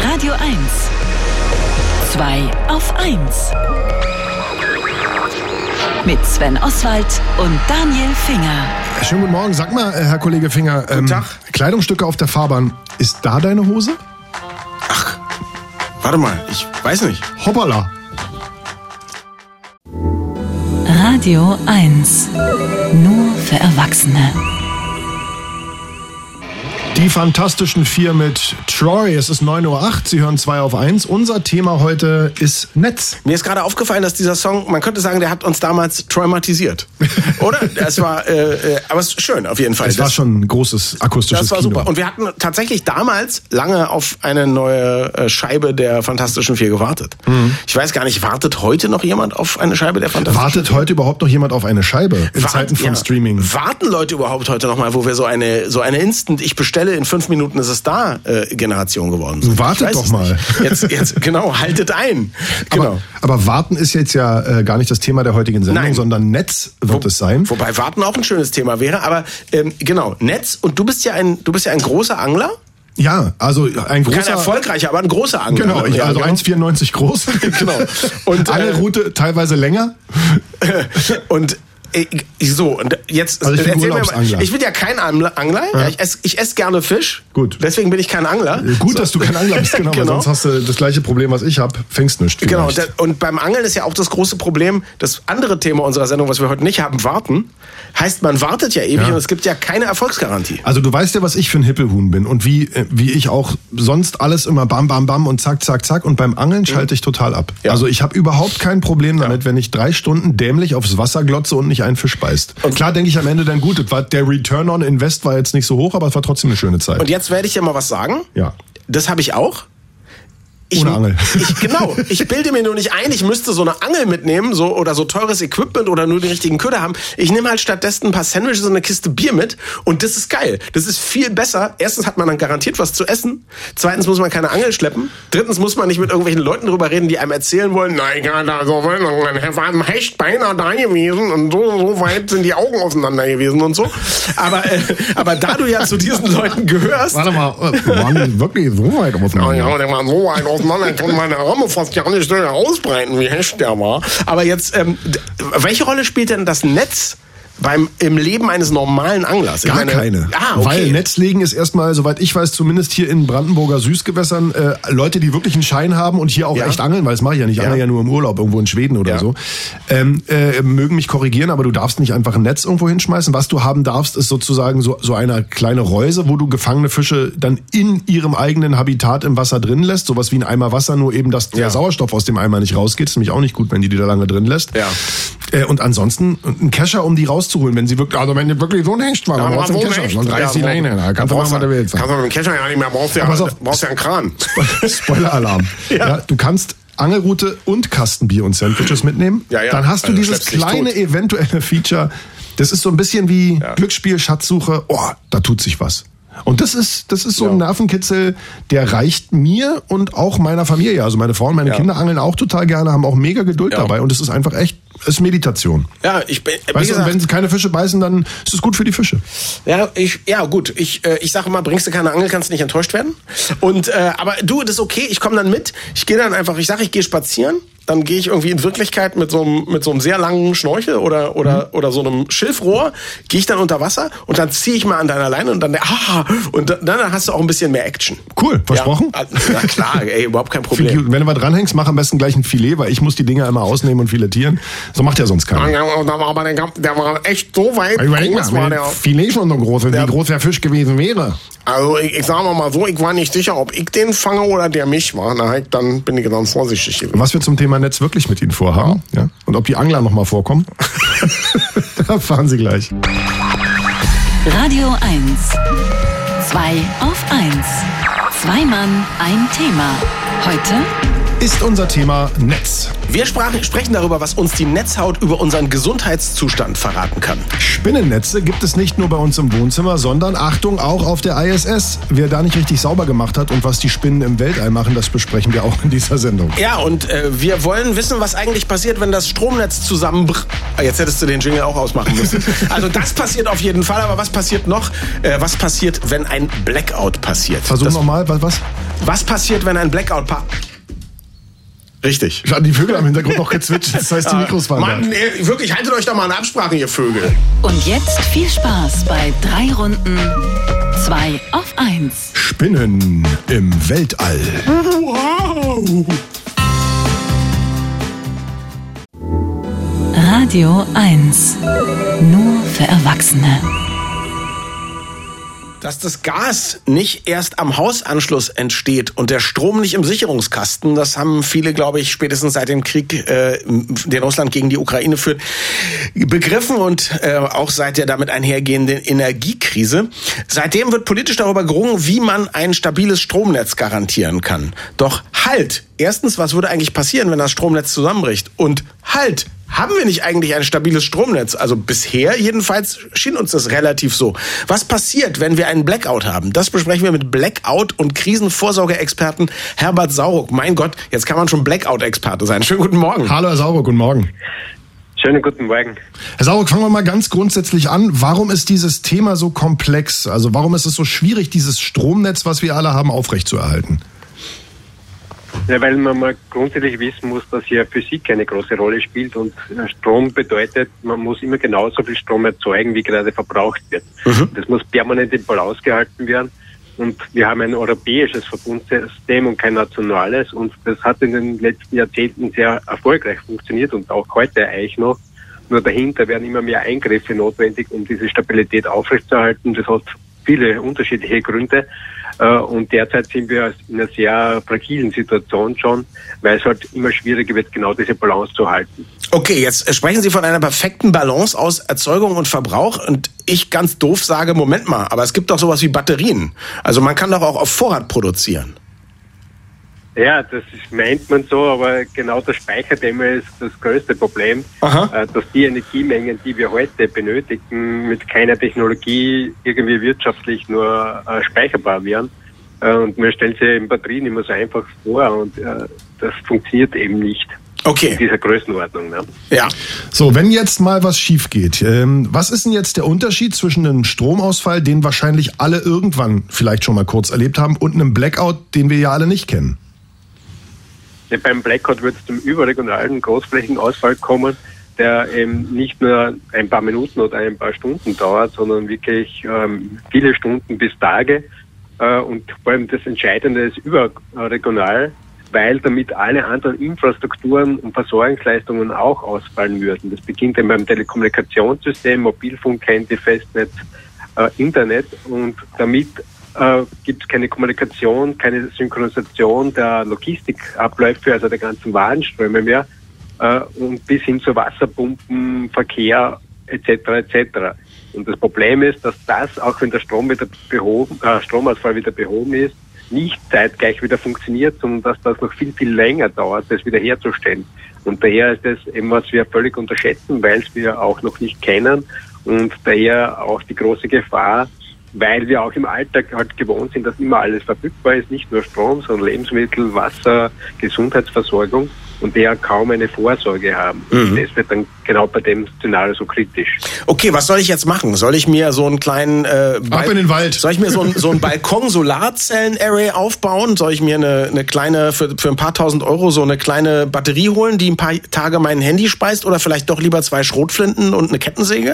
Radio 1. 2 auf 1. Mit Sven Oswald und Daniel Finger. Schönen guten Morgen. Sag mal, Herr Kollege Finger, Guten Tag. Kleidungsstücke auf der Fahrbahn. Ist da deine Hose? Ach, warte mal, ich weiß nicht. Hoppala. Radio 1. Nur für Erwachsene. Die Fantastischen Vier mit Troy. Es ist 9:08 Uhr. Sie hören 2 auf 1. Unser Thema heute ist Netz. Mir ist gerade aufgefallen, dass dieser Song, man könnte sagen, der hat uns damals traumatisiert. Oder? Das war, aber es ist schön auf jeden Fall. Es war schon ein großes akustisches Das war Kino. super. Und wir hatten tatsächlich damals lange auf eine neue Scheibe der Fantastischen Vier gewartet. Ich weiß gar nicht, wartet heute noch jemand auf eine Scheibe der Fantastischen Vier? Wartet heute überhaupt noch jemand auf eine Scheibe in Zeiten von Streaming? Warten Leute überhaupt heute noch mal, wo wir so eine Instant, ich bestelle, in 5 Minuten ist es da, Generation geworden sind? Wartet doch mal. Jetzt, genau, haltet ein. Genau. Aber warten ist jetzt ja gar nicht das Thema der heutigen Sendung, Nein. sondern Netz wird es sein. Wobei warten auch ein schönes Thema wäre, aber genau, Netz. Und du bist ja ein großer Angler. Ja, also ein großer... Kein erfolgreicher, aber ein großer Angler. Genau, Ja, also genau. 1,94 groß. Genau. Und Angelroute teilweise länger. und so, und jetzt Also ich bin erzähl mir Urlaubsangler. mal, ich bin ja kein Angler. Ja. Ich esse gerne Fisch. Gut. Deswegen bin ich kein Angler. Gut, dass du kein Angler bist, genau, weil Genau. sonst hast du das gleiche Problem, was ich habe, fängst nicht. Genau, vielleicht. und beim Angeln ist ja auch das große Problem, das andere Thema unserer Sendung, was wir heute nicht haben, warten. Heißt, man wartet ja ewig und es gibt ja keine Erfolgsgarantie. Also du weißt ja, was ich für ein Hippelhuhn bin und wie ich auch sonst alles immer bam, bam, bam und zack, zack, zack und beim Angeln schalte ich total ab. Ja. Also ich habe überhaupt kein Problem damit, wenn ich 3 Stunden dämlich aufs Wasser glotze und nicht ein Fisch beißt. Und klar denke ich am Ende dann, gut, der Return on Invest war jetzt nicht so hoch, aber es war trotzdem eine schöne Zeit. Und jetzt werde ich dir mal was sagen. Ja. Das habe ich auch. Ohne Angel. Genau. Ich bilde mir nur nicht ein, ich müsste so eine Angel mitnehmen, oder so teures Equipment oder nur den richtigen Köder haben. Ich nehme halt stattdessen ein paar Sandwiches und eine Kiste Bier mit und das ist geil. Das ist viel besser. Erstens hat man dann garantiert was zu essen. Zweitens muss man keine Angel schleppen. Drittens muss man nicht mit irgendwelchen Leuten drüber reden, die einem erzählen wollen, nein, also war ein Hecht beinahe da gewesen und so weit sind die Augen auseinander gewesen und so. Aber da du ja zu diesen Leuten gehörst... Warte mal, waren die wirklich so weit auseinander? Ja, der war so weit auseinander, ich konnte meine Arme fast gar nicht ausbreiten, wie hecht der war. Aber jetzt, welche Rolle spielt denn das Netz im Leben eines normalen Anglers? Gar keine. Okay. Weil Netzlegen ist erstmal, soweit ich weiß, zumindest hier in Brandenburger Süßgewässern, Leute, die wirklich einen Schein haben und hier auch echt angeln, weil das mache ich ja nicht. Ich angel ja nur im Urlaub, irgendwo in Schweden oder so. Mögen mich korrigieren, aber du darfst nicht einfach ein Netz irgendwo hinschmeißen. Was du haben darfst, ist sozusagen so eine kleine Reuse, wo du gefangene Fische dann in ihrem eigenen Habitat im Wasser drin lässt. Sowas wie ein Eimer Wasser, nur eben, dass der Sauerstoff aus dem Eimer nicht rausgeht. Ist nämlich auch nicht gut, wenn die da lange drin lässt. Ja. Und ansonsten ein Kescher, um die rauszuholen, wenn sie wirklich, also wenn die wirklich so ein Hecht war, dann brauchst du einen Kescher, sonst reißt die Leine. Da kannst du machen, was du willst. Kannst du mit dem Kescher ja nicht mehr, brauchst ja einen Kran. Spoiler-Alarm. Ja, du kannst Angelrute und Kastenbier und Sandwiches mitnehmen. Ja, ja. Dann hast du Also dieses schleppst dich kleine tot. eventuelle Feature. Das ist so ein bisschen wie Glücksspiel, Schatzsuche. Oh, da tut sich was. Und das ist so ein Nervenkitzel, der reicht mir und auch meiner Familie. Also meine Frau und meine Kinder angeln auch total gerne, haben auch mega Geduld dabei. Und es ist einfach echt, es ist Meditation. Ja, ich bin, wie Weißt du, und gesagt, wenn sie keine Fische beißen, dann ist es gut für die Fische. Gut. Ich sage immer, bringst du keine Angel, kannst du nicht enttäuscht werden. Und aber du, das ist okay. Ich komme dann mit. Ich gehe dann einfach. Ich sage, ich gehe spazieren. Dann gehe ich irgendwie in Wirklichkeit mit so einem sehr langen Schnorchel oder so einem Schilfrohr, gehe ich dann unter Wasser und dann ziehe ich mal an deiner Leine und dann dann hast du auch ein bisschen mehr Action. Cool, versprochen? Ja, na klar, überhaupt kein Problem. Wenn du mal dranhängst, mach am besten gleich ein Filet, weil ich muss die Dinger immer ausnehmen und filetieren. So macht ja sonst keiner. Ja, da war aber der war echt so weit. Filet schon so groß, wie groß der Fisch gewesen wäre. Also ich sage mal so, ich war nicht sicher, ob ich den fange oder der mich war. Dann bin ich dann vorsichtig gewesen. Was wir zum Thema Netz wirklich mit Ihnen vorhaben, ja? Und ob die Angler noch mal vorkommen, da fahren Sie gleich. Radio 1. 2 auf 1. 2 Mann, ein Thema. Heute ist unser Thema Netz. Wir sprechen darüber, was uns die Netzhaut über unseren Gesundheitszustand verraten kann. Spinnennetze gibt es nicht nur bei uns im Wohnzimmer, sondern, Achtung, auch auf der ISS. Wer da nicht richtig sauber gemacht hat und was die Spinnen im Weltall machen, das besprechen wir auch in dieser Sendung. Ja, und wir wollen wissen, was eigentlich passiert, wenn das Stromnetz zusammenbricht. Jetzt hättest du den Jingle auch ausmachen müssen. Also das passiert auf jeden Fall, aber was passiert noch? Was passiert, wenn ein Blackout passiert? Versuch nochmal, was? Was passiert, wenn ein Blackout Richtig. Die Vögel am Hintergrund noch gezwitscht, das heißt, die Mikros waren Mann, wirklich, haltet euch doch mal eine Absprache, ihr Vögel. Und jetzt viel Spaß bei 3 Runden 2 auf 1. Spinnen im Weltall. Wow. Radio 1. Nur für Erwachsene. Dass das Gas nicht erst am Hausanschluss entsteht und der Strom nicht im Sicherungskasten, das haben viele, glaube ich, spätestens seit dem Krieg, den Russland gegen die Ukraine führt, begriffen und auch seit der damit einhergehenden Energiekrise. Seitdem wird politisch darüber gerungen, wie man ein stabiles Stromnetz garantieren kann. Doch halt! Erstens, was würde eigentlich passieren, wenn das Stromnetz zusammenbricht? Und halt! Haben wir nicht eigentlich ein stabiles Stromnetz? Also bisher jedenfalls schien uns das relativ so. Was passiert, wenn wir einen Blackout haben? Das besprechen wir mit Blackout- und Krisenvorsorgeexperten Herbert Sauruck. Mein Gott, jetzt kann man schon Blackout-Experte sein. Schönen guten Morgen. Hallo Herr Sauruck, guten Morgen. Schönen guten Morgen. Herr Sauruck, fangen wir mal ganz grundsätzlich an. Warum ist dieses Thema so komplex? Also warum ist es so schwierig, dieses Stromnetz, was wir alle haben, aufrechtzuerhalten? Ja, weil man mal grundsätzlich wissen muss, dass hier Physik eine große Rolle spielt und Strom bedeutet, man muss immer genauso viel Strom erzeugen, wie gerade verbraucht wird. Das muss permanent im Balance gehalten werden und wir haben ein europäisches Verbundsystem und kein nationales und das hat in den letzten Jahrzehnten sehr erfolgreich funktioniert und auch heute eigentlich noch. Nur dahinter werden immer mehr Eingriffe notwendig, um diese Stabilität aufrechtzuerhalten. Das hat viele unterschiedliche Gründe. Und derzeit sind wir in einer sehr fragilen Situation schon, weil es halt immer schwieriger wird, genau diese Balance zu halten. Okay, jetzt sprechen Sie von einer perfekten Balance aus Erzeugung und Verbrauch und ich ganz doof sage, Moment mal, aber es gibt doch sowas wie Batterien. Also man kann doch auch auf Vorrat produzieren. Ja, das meint man so, aber genau das Speicherthema ist das größte Problem, dass die Energiemengen, die wir heute benötigen, mit keiner Technologie irgendwie wirtschaftlich nur speicherbar wären. Und man stellt sich in Batterien immer so einfach vor und das funktioniert eben nicht. Okay. In dieser Größenordnung. Ne? Ja. So, wenn jetzt mal was schief geht, was ist denn jetzt der Unterschied zwischen einem Stromausfall, den wahrscheinlich alle irgendwann vielleicht schon mal kurz erlebt haben, und einem Blackout, den wir ja alle nicht kennen? Ja, beim Blackout wird es zum überregionalen Großflächenausfall kommen, der eben nicht nur ein paar Minuten oder ein paar Stunden dauert, sondern wirklich viele Stunden bis Tage. Und vor allem das Entscheidende ist überregional, weil damit alle anderen Infrastrukturen und Versorgungsleistungen auch ausfallen würden. Das beginnt dann beim Telekommunikationssystem, Mobilfunk, Handy, Festnetz, Internet und damit gibt es keine Kommunikation, keine Synchronisation der Logistikabläufe, also der ganzen Warenströme mehr und bis hin zu Wasserpumpen, Verkehr etc. etc. Und das Problem ist, dass das, auch wenn der Stromausfall wieder behoben ist, nicht zeitgleich wieder funktioniert, sondern dass das noch viel, viel länger dauert, das wiederherzustellen. Und daher ist das eben, was wir völlig unterschätzen, weil es wir auch noch nicht kennen und daher auch die große Gefahr, weil wir auch im Alltag halt gewohnt sind, dass immer alles verfügbar ist, nicht nur Strom, sondern Lebensmittel, Wasser, Gesundheitsversorgung und der kaum eine Vorsorge haben. Und das wird dann genau bei dem Szenario so kritisch. Okay, was soll ich jetzt machen? Soll ich mir so einen kleinen ab in den Wald. Soll ich mir so einen Balkon-Solarzellen-Array aufbauen? Soll ich mir eine kleine, für ein paar tausend Euro so eine kleine Batterie holen, die ein paar Tage mein Handy speist, oder vielleicht doch lieber 2 Schrotflinten und eine Kettensäge?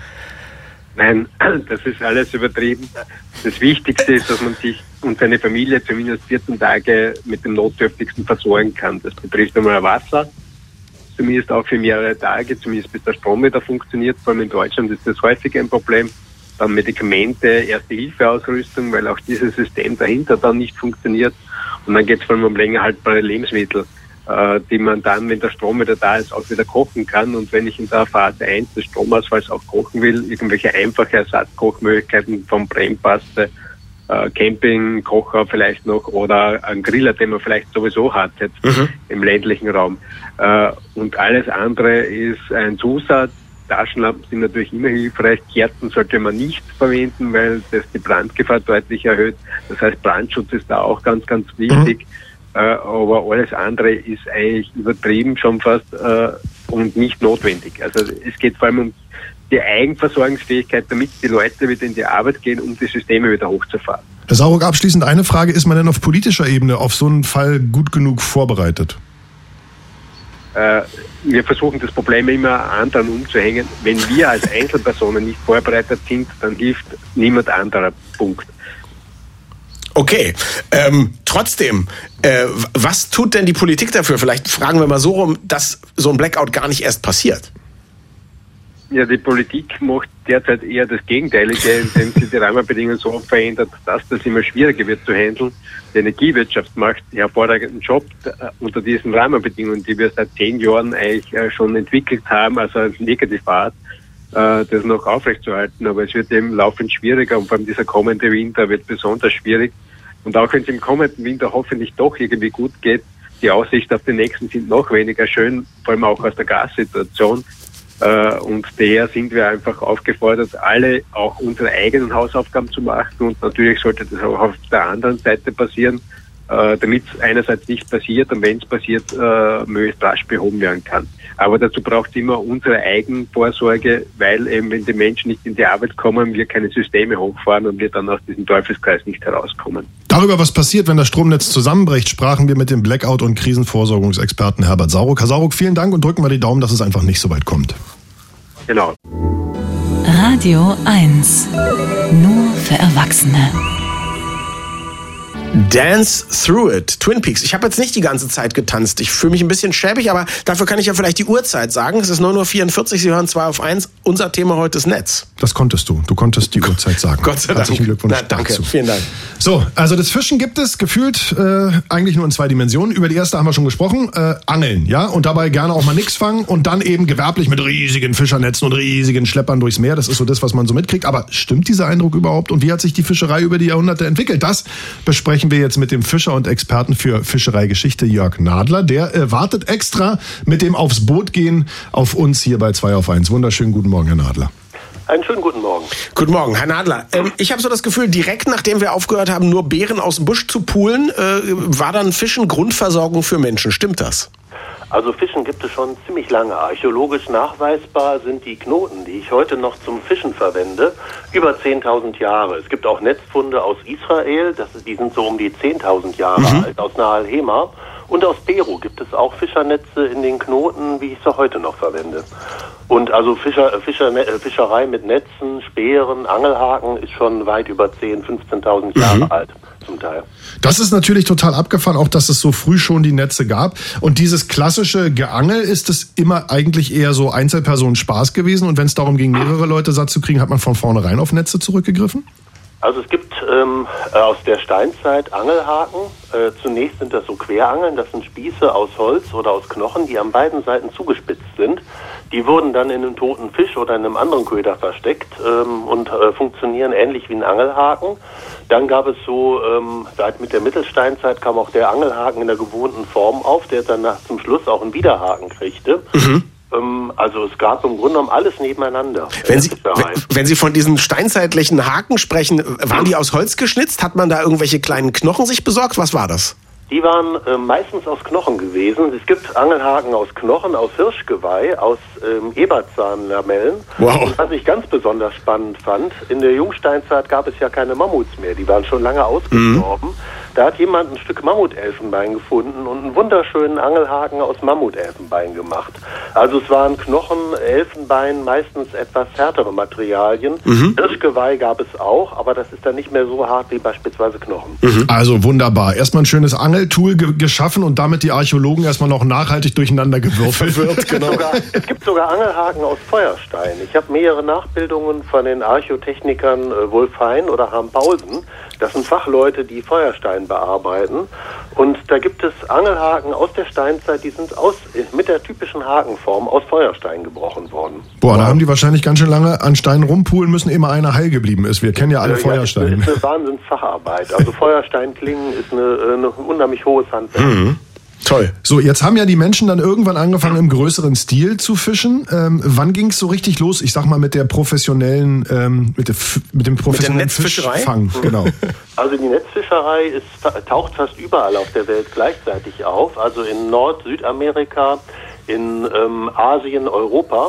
Nein, das ist alles übertrieben. Das Wichtigste ist, dass man sich und seine Familie zumindest 14 Tage mit dem Notdürftigsten versorgen kann. Das betrifft einmal Wasser, zumindest auch für mehrere Tage, zumindest bis der Strom wieder funktioniert. Vor allem in Deutschland ist das häufig ein Problem. Dann Medikamente, Erste-Hilfe-Ausrüstung, weil auch dieses System dahinter dann nicht funktioniert. Und dann geht es vor allem um länger haltbare Lebensmittel, die man dann, wenn der Strom wieder da ist, auch wieder kochen kann. Und wenn ich in der Phase 1 des Stromausfalls auch kochen will, irgendwelche einfache Ersatzkochmöglichkeiten von Brennpaste, Campingkocher vielleicht noch oder einen Griller, den man vielleicht sowieso hat jetzt im ländlichen Raum. Und alles andere ist ein Zusatz. Taschenlampen sind natürlich immer hilfreich. Kerzen sollte man nicht verwenden, weil das die Brandgefahr deutlich erhöht. Das heißt, Brandschutz ist da auch ganz, ganz wichtig. Aber alles andere ist eigentlich übertrieben schon fast und nicht notwendig. Also es geht vor allem um die Eigenversorgungsfähigkeit, damit die Leute wieder in die Arbeit gehen, um die Systeme wieder hochzufahren. Herr Sauruck, abschließend eine Frage. Ist man denn auf politischer Ebene auf so einen Fall gut genug vorbereitet? Wir versuchen das Problem immer anderen umzuhängen. Wenn wir als Einzelpersonen nicht vorbereitet sind, dann hilft niemand anderer. Punkt. Okay, trotzdem, was tut denn die Politik dafür? Vielleicht fragen wir mal so rum, dass so ein Blackout gar nicht erst passiert. Ja, die Politik macht derzeit eher das Gegenteilige, indem sie die Rahmenbedingungen so verändert, dass das immer schwieriger wird zu handeln. Die Energiewirtschaft macht einen hervorragenden Job unter diesen Rahmenbedingungen, die wir seit 10 Jahren eigentlich schon entwickelt haben, also als Negativart, das noch aufrechtzuerhalten. Aber es wird eben laufend schwieriger und vor allem dieser kommende Winter wird besonders schwierig. Und auch wenn es im kommenden Winter hoffentlich doch irgendwie gut geht, die Aussichten auf den nächsten sind noch weniger schön, vor allem auch aus der Gassituation. Und daher sind wir einfach aufgefordert, alle auch unsere eigenen Hausaufgaben zu machen. Und natürlich sollte das auch auf der anderen Seite passieren, damit es einerseits nicht passiert und wenn es passiert, möglichst rasch behoben werden kann. Aber dazu braucht es immer unsere Eigenvorsorge, weil eben, wenn die Menschen nicht in die Arbeit kommen, wir keine Systeme hochfahren und wir dann aus diesem Teufelskreis nicht herauskommen. Darüber, was passiert, wenn das Stromnetz zusammenbricht, sprachen wir mit dem Blackout- und Krisenvorsorgungsexperten Herbert Sauruck. Herr Sauruck, vielen Dank und drücken wir die Daumen, dass es einfach nicht so weit kommt. Genau. Radio 1. Nur für Erwachsene. Dance Through It, Twin Peaks. Ich habe jetzt nicht die ganze Zeit getanzt. Ich fühle mich ein bisschen schäbig, aber dafür kann ich ja vielleicht die Uhrzeit sagen. Es ist 9:44 Uhr, Sie hören 2 auf 1. Unser Thema heute ist Netz. Das konntest du. Du konntest die Uhrzeit sagen. Gott sei Dank. Herzlichen Glückwunsch. Na, danke, dazu. vielen Dank. So, also das Fischen gibt es gefühlt eigentlich nur in 2 Dimensionen. Über die erste haben wir schon gesprochen. Angeln, ja, und dabei gerne auch mal nix fangen und dann eben gewerblich mit riesigen Fischernetzen und riesigen Schleppern durchs Meer. Das ist so das, was man so mitkriegt. Aber stimmt dieser Eindruck überhaupt? Und wie hat sich die Fischerei über die Jahrhunderte entwickelt? Das besprechen wir jetzt mit dem Fischer und Experten für Fischereigeschichte Jörg Nadler. Der wartet extra mit dem Aufs Boot gehen auf uns hier bei 2 auf 1. Wunderschönen guten Morgen, Herr Nadler. Einen schönen guten Morgen. Guten Morgen, Herr Nadler. Ich habe so das Gefühl, direkt nachdem wir aufgehört haben, nur Beeren aus dem Busch zu poolen, war dann Fischen Grundversorgung für Menschen. Stimmt das? Also Fischen gibt es schon ziemlich lange. Archäologisch nachweisbar sind die Knoten, die ich heute noch zum Fischen verwende, über 10.000 Jahre. Es gibt auch Netzfunde aus Israel, die sind so um die 10.000 Jahre alt, aus Nahal Hema. Und aus Peru gibt es auch Fischernetze in den Knoten, wie ich sie heute noch verwende. Und also Fischerei mit Netzen, Speeren, Angelhaken ist schon weit über 10.000, 15.000 Jahre alt zum Teil. Das ist natürlich total abgefahren, auch dass es so früh schon die Netze gab. Und dieses klassische Geangel, ist es immer eigentlich eher so Einzelpersonen-Spaß gewesen? Und wenn es darum ging, mehrere Leute satt zu kriegen, hat man von vornherein auf Netze zurückgegriffen? Also es gibt aus der Steinzeit Angelhaken. Zunächst sind das so Querangeln, das sind Spieße aus Holz oder aus Knochen, die an beiden Seiten zugespitzt sind. Die wurden dann in einem toten Fisch oder in einem anderen Köder versteckt und funktionieren ähnlich wie ein Angelhaken. Dann gab es so, seit mit der Mittelsteinzeit kam auch der Angelhaken in der gewohnten Form auf, der dann zum Schluss auch einen Widerhaken kriegte. Also es gab im Grunde genommen alles nebeneinander. Wenn Sie von diesen steinzeitlichen Haken sprechen, waren die aus Holz geschnitzt? Hat man da irgendwelche kleinen Knochen sich besorgt? Was war das? Die waren meistens aus Knochen gewesen. Es gibt Angelhaken aus Knochen, aus Hirschgeweih, aus Eberzahnlamellen. Wow. Und was ich ganz besonders spannend fand, in der Jungsteinzeit gab es ja keine Mammuts mehr. Die waren schon lange ausgestorben. Da hat jemand ein Stück Mammutelfenbein gefunden und einen wunderschönen Angelhaken aus Mammutelfenbein gemacht. Also es waren Knochen, Elfenbein, meistens etwas härtere Materialien. Hirschgeweih gab es auch, aber das ist dann nicht mehr so hart wie beispielsweise Knochen. Also wunderbar. Erstmal ein schönes Angeltool geschaffen und damit die Archäologen erstmal noch nachhaltig durcheinander gewürfelt wird. Genau. Es gibt sogar Angelhaken aus Feuerstein. Ich habe mehrere Nachbildungen von den Archäotechnikern Wolf Hein oder Harm Paulsen. Das sind Fachleute, die Feuerstein bearbeiten. Und da gibt es Angelhaken aus der Steinzeit, die sind mit der typischen Hakenform aus Feuerstein gebrochen worden. Boah, da haben die wahrscheinlich ganz schön lange an Steinen rumpulen müssen, ehe mal einer heil geblieben ist. Wir kennen ja alle Feuersteine. Das ist eine Wahnsinnsfacharbeit. Also Feuersteinklingen ist eine unheimlich hohes Handwerk. Toll. So, jetzt haben ja die Menschen dann irgendwann angefangen, im größeren Stil zu fischen. Wann ging es so richtig los? Ich sag mal mit der professionellen, mit dem professionellen Netzfischerei? Fischfang. Genau. Also die Netzfischerei taucht fast überall auf der Welt gleichzeitig auf. Also in Nord-, Südamerika, in Asien, Europa.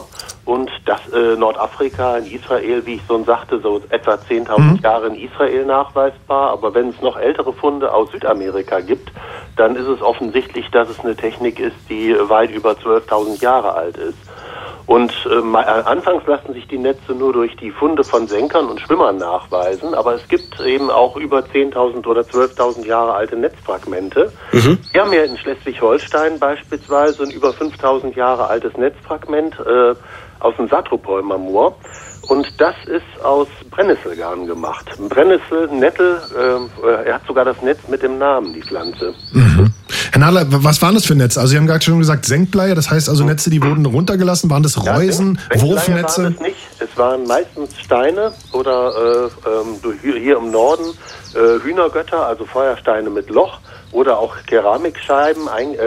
und dass Nordafrika in Israel, wie ich schon sagte, so etwa 10.000 Jahre in Israel nachweisbar. Aber wenn es noch ältere Funde aus Südamerika gibt, dann ist es offensichtlich, dass es eine Technik ist, die weit über 12.000 Jahre alt ist. Und anfangs lassen sich die Netze nur durch die Funde von Senkern und Schwimmern nachweisen, aber es gibt eben auch über 10.000 oder 12.000 Jahre alte Netzfragmente. Wir haben ja in Schleswig-Holstein beispielsweise ein über 5.000 Jahre altes Netzfragment aus dem Satropolmarmoor. Und das ist aus Brennnesselgarn gemacht. Brennnessel-Nettel, er hat sogar das Netz mit dem Namen, die Pflanze. Herr Nadler, was waren das für Netze? Also Sie haben gerade schon gesagt Senkbleier, das heißt also Netze, die wurden runtergelassen. Waren das Reusen, Wurfnetze? Waren es nicht. Es waren meistens Steine oder hier im Norden Hühnergötter, also Feuersteine mit Loch oder auch Keramikscherben,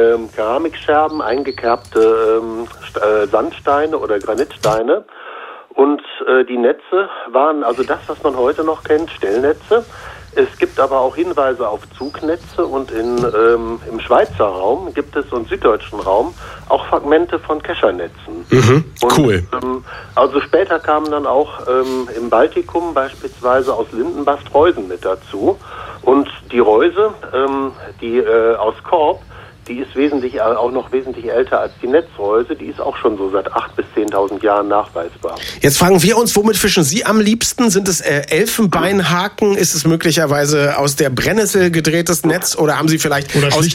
eingekerbte Sandsteine oder Granitsteine. Und die Netze waren also das, was man heute noch kennt, Stellnetze. Es gibt aber auch Hinweise auf Zugnetze und im Schweizer Raum gibt es und süddeutschen Raum auch Fragmente von Keschernetzen. Cool. Und, also später kamen dann auch im Baltikum beispielsweise aus Lindenbast Reusen mit dazu. Und die Reuse, die aus Korb, die ist auch noch wesentlich älter als die Netzreuse. Die ist auch schon so seit 8.000 bis 10.000 Jahren nachweisbar. Jetzt fragen wir uns, womit fischen Sie am liebsten? Sind es Elfenbeinhaken? Ist es möglicherweise aus der Brennnessel gedrehtes Netz? Oder haben Sie vielleicht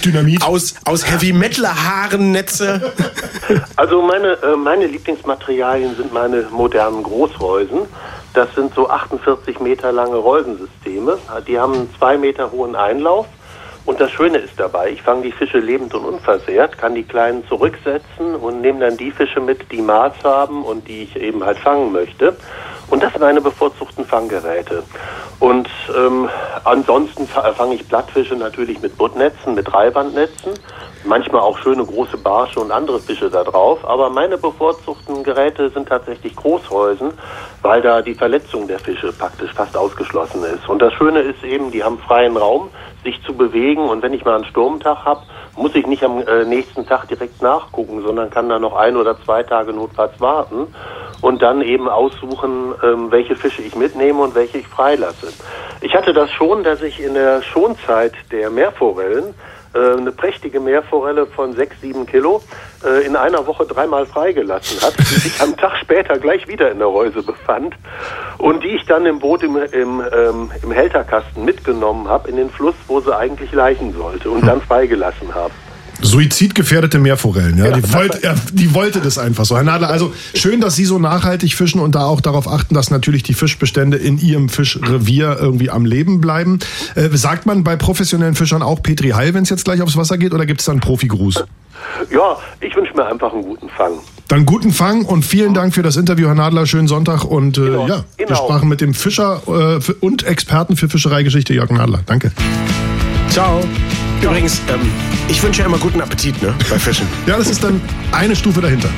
aus Heavy-Metal-Haaren Netze? Also meine Lieblingsmaterialien sind meine modernen Großreusen. Das sind so 48 Meter lange Reusensysteme. Die haben einen 2 Meter hohen Einlauf. Und das Schöne ist dabei, ich fange die Fische lebend und unversehrt, kann die Kleinen zurücksetzen und nehme dann die Fische mit, die Maß haben und die ich eben halt fangen möchte. Und das sind meine bevorzugten Fanggeräte. Und ansonsten fange ich Plattfische natürlich mit Buttnetzen, mit Dreibandnetzen, manchmal auch schöne große Barsche und andere Fische da drauf. Aber meine bevorzugten Geräte sind tatsächlich Großreusen, weil da die Verletzung der Fische praktisch fast ausgeschlossen ist. Und das Schöne ist eben, die haben freien Raum, sich zu bewegen. Und wenn ich mal einen Sturmtag habe, muss ich nicht am nächsten Tag direkt nachgucken, sondern kann dann noch 1 oder 2 Tage notfalls warten und dann eben aussuchen, welche Fische ich mitnehme und welche ich freilasse. Ich hatte das schon, dass ich in der Schonzeit der Meerforellen eine prächtige Meerforelle von 6-7 Kilo in einer Woche 3-mal freigelassen hat, die sich am Tag später gleich wieder in der Reuse befand und die ich dann im Boot im Hälterkasten mitgenommen habe in den Fluss, wo sie eigentlich laichen sollte und dann freigelassen habe. Suizidgefährdete Meerforellen, ja. Die wollte das einfach so. Herr Nadler, also schön, dass Sie so nachhaltig fischen und da auch darauf achten, dass natürlich die Fischbestände in Ihrem Fischrevier irgendwie am Leben bleiben. Sagt man bei professionellen Fischern auch Petri Heil, wenn es jetzt gleich aufs Wasser geht, oder gibt es da einen Profigruß? Ja, ich wünsche mir einfach einen guten Fang. Dann guten Fang und vielen Dank für das Interview, Herr Nadler. Schönen Sonntag und wir sprachen mit dem Fischer und Experten für Fischereigeschichte, Jörg Nadler. Danke. Ciao. Übrigens, ich wünsche ja immer guten Appetit, ne, bei Fischen. Ja, das ist dann eine Stufe dahinter.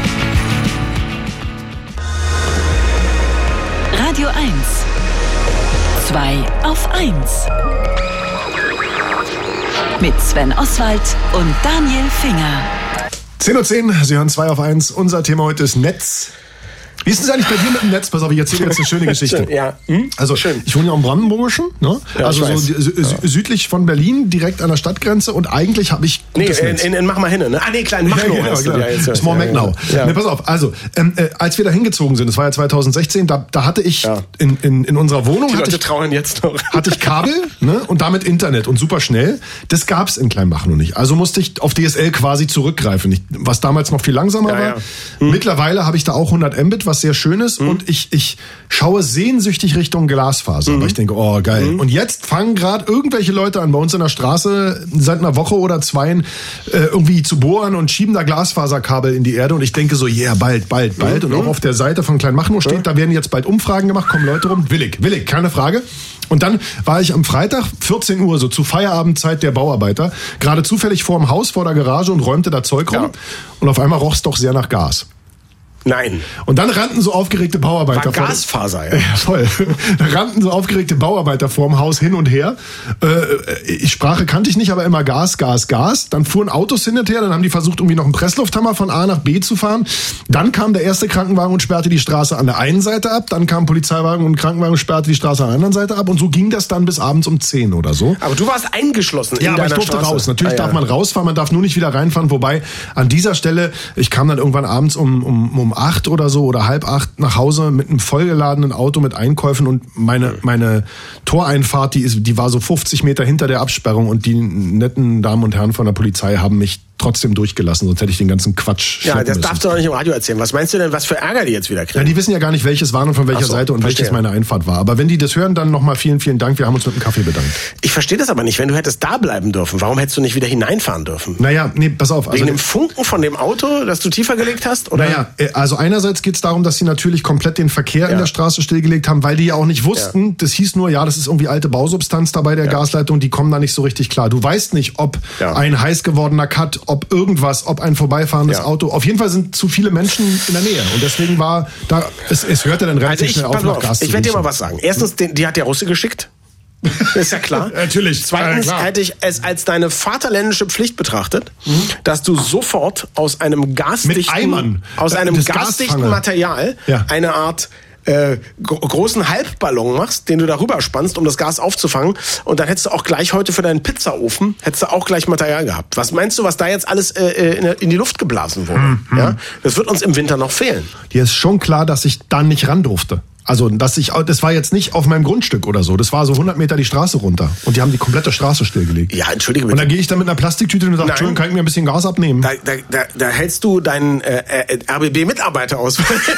Radio 1. 2 auf 1. Mit Sven Oswald und Daniel Finger. 10:10 Uhr, Sie hören 2 auf 1. Unser Thema heute ist Netz. Wie ist es eigentlich bei dir mit dem Netz? Pass auf, ich erzähle jetzt eine schöne Geschichte. Ja. Also ich wohne ja im Brandenburgischen, ne? Ja, also so südlich von Berlin, direkt an der Stadtgrenze und eigentlich habe ich gutes Netz. Mach mal hin, ne? Ah nee, kleinen Machnow. Ja, genau. Small Macknow. Ja. Nee, pass auf, also als wir da hingezogen sind, das war ja 2016, da hatte ich in unserer Wohnung die Leute trauern jetzt noch. Hatte ich Kabel, ne? Und damit Internet und super schnell. Das gab's in Kleinmachnow nicht. Also musste ich auf DSL quasi zurückgreifen, was damals noch viel langsamer war. Mittlerweile habe ich da auch 100 Mbit, was sehr schön ist und ich schaue sehnsüchtig Richtung Glasfaser, weil ich denke, oh geil. Und jetzt fangen gerade irgendwelche Leute an, bei uns in der Straße seit einer Woche oder 2 irgendwie zu bohren und schieben da Glasfaserkabel in die Erde und ich denke so, bald. Und auch auf der Seite von Kleinmachnow steht, da werden jetzt bald Umfragen gemacht, kommen Leute rum, willig, keine Frage. Und dann war ich am Freitag, 14 Uhr, so zu Feierabendzeit der Bauarbeiter, gerade zufällig vor dem Haus, vor der Garage und räumte da Zeug rum und auf einmal roch es doch sehr nach Gas. Nein. Und dann rannten so aufgeregte Bauarbeiter War Gasfaser, ja. Ja, voll. Da rannten so aufgeregte Bauarbeiter vorm Haus hin und her. Sprache kannte ich nicht, aber immer Gas, Gas, Gas. Dann fuhren Autos hin und her, dann haben die versucht, irgendwie noch einen Presslufthammer von A nach B zu fahren. Dann kam der erste Krankenwagen und sperrte die Straße an der einen Seite ab. Dann kam ein Polizeiwagen und ein Krankenwagen und sperrte die Straße an der anderen Seite ab. Und so ging das dann bis abends um 10 oder so. Aber du warst eingeschlossen in deiner Straße. Ja, aber ich durfte raus. Natürlich darf man rausfahren, man darf nur nicht wieder reinfahren. Wobei an dieser Stelle, ich kam dann irgendwann abends um 8 oder so oder 7:30 nach Hause mit einem vollgeladenen Auto mit Einkäufen und meine Toreinfahrt, die war so 50 Meter hinter der Absperrung und die netten Damen und Herren von der Polizei haben mich trotzdem durchgelassen, sonst hätte ich den ganzen Quatsch Ja, das darfst du doch nicht im Radio erzählen. Was meinst du denn, was für Ärger die jetzt wieder kriegen? Ja, die wissen ja gar nicht, welches waren und von welcher Seite und welches meine Einfahrt war. Aber wenn die das hören, dann nochmal vielen, vielen Dank. Wir haben uns mit dem Kaffee bedankt. Ich verstehe das aber nicht. Wenn du hättest da bleiben dürfen, warum hättest du nicht wieder hineinfahren dürfen? Naja, nee, pass auf. Wegen dem Funken von dem Auto, das du tiefer gelegt hast? Oder? Naja, also einerseits geht es darum, dass sie natürlich komplett den Verkehr in der Straße stillgelegt haben, weil die ja auch nicht wussten, das hieß nur, das ist irgendwie alte Bausubstanz da bei der Gasleitung, die kommen da nicht so richtig klar. Du weißt nicht, ob ein heiß gewordener Cut, ob irgendwas, ob ein vorbeifahrendes Auto. Auf jeden Fall sind zu viele Menschen in der Nähe. Und deswegen war da, es hörte dann relativ schnell auf, nach Gas zu Ich werde dir mal was sagen. Erstens, die hat der Russe geschickt. Ist ja klar. Natürlich. Zweitens hätte ich es als deine vaterländische Pflicht betrachtet, dass du sofort aus einem gasdichten Material eine Art großen Halbballon machst, den du darüber spannst, um das Gas aufzufangen, und dann hättest du auch gleich heute für deinen Pizzaofen auch gleich Material gehabt. Was meinst du, was da jetzt alles in die Luft geblasen wurde? Ja? Das wird uns im Winter noch fehlen. Dir ist schon klar, dass ich dann nicht ran durfte. Also, das war jetzt nicht auf meinem Grundstück oder so. Das war so 100 Meter die Straße runter. Und die haben die komplette Straße stillgelegt. Ja, entschuldige bitte. Und dann gehe ich da mit einer Plastiktüte und sage, Entschuldigung, kann ich mir ein bisschen Gas abnehmen? Da hältst du deinen RBB-Mitarbeiter aus.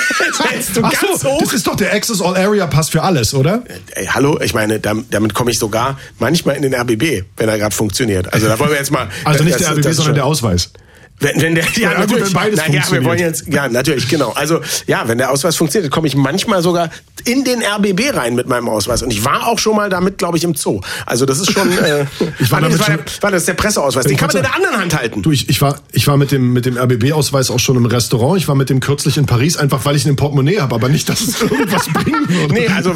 Das ist doch der Access All Area Pass für alles, oder? Hallo, ich meine, damit komme ich sogar manchmal in den RBB, wenn er gerade funktioniert. Also da wollen wir jetzt mal... Also nicht der RBB, sondern der Ausweis. Wenn beides funktioniert. Wir wollen jetzt, natürlich, genau. Also, wenn der Ausweis funktioniert, komme ich manchmal sogar in den RBB rein mit meinem Ausweis. Und ich war auch schon mal damit, glaube ich, im Zoo. Also, das ist schon, das ist der Presseausweis. Den kann man in der anderen Hand halten. Du, ich war mit dem RBB-Ausweis auch schon im Restaurant. Ich war mit dem kürzlich in Paris, einfach weil ich einen Portemonnaie habe, aber nicht, dass es irgendwas bringen würde. Nee, also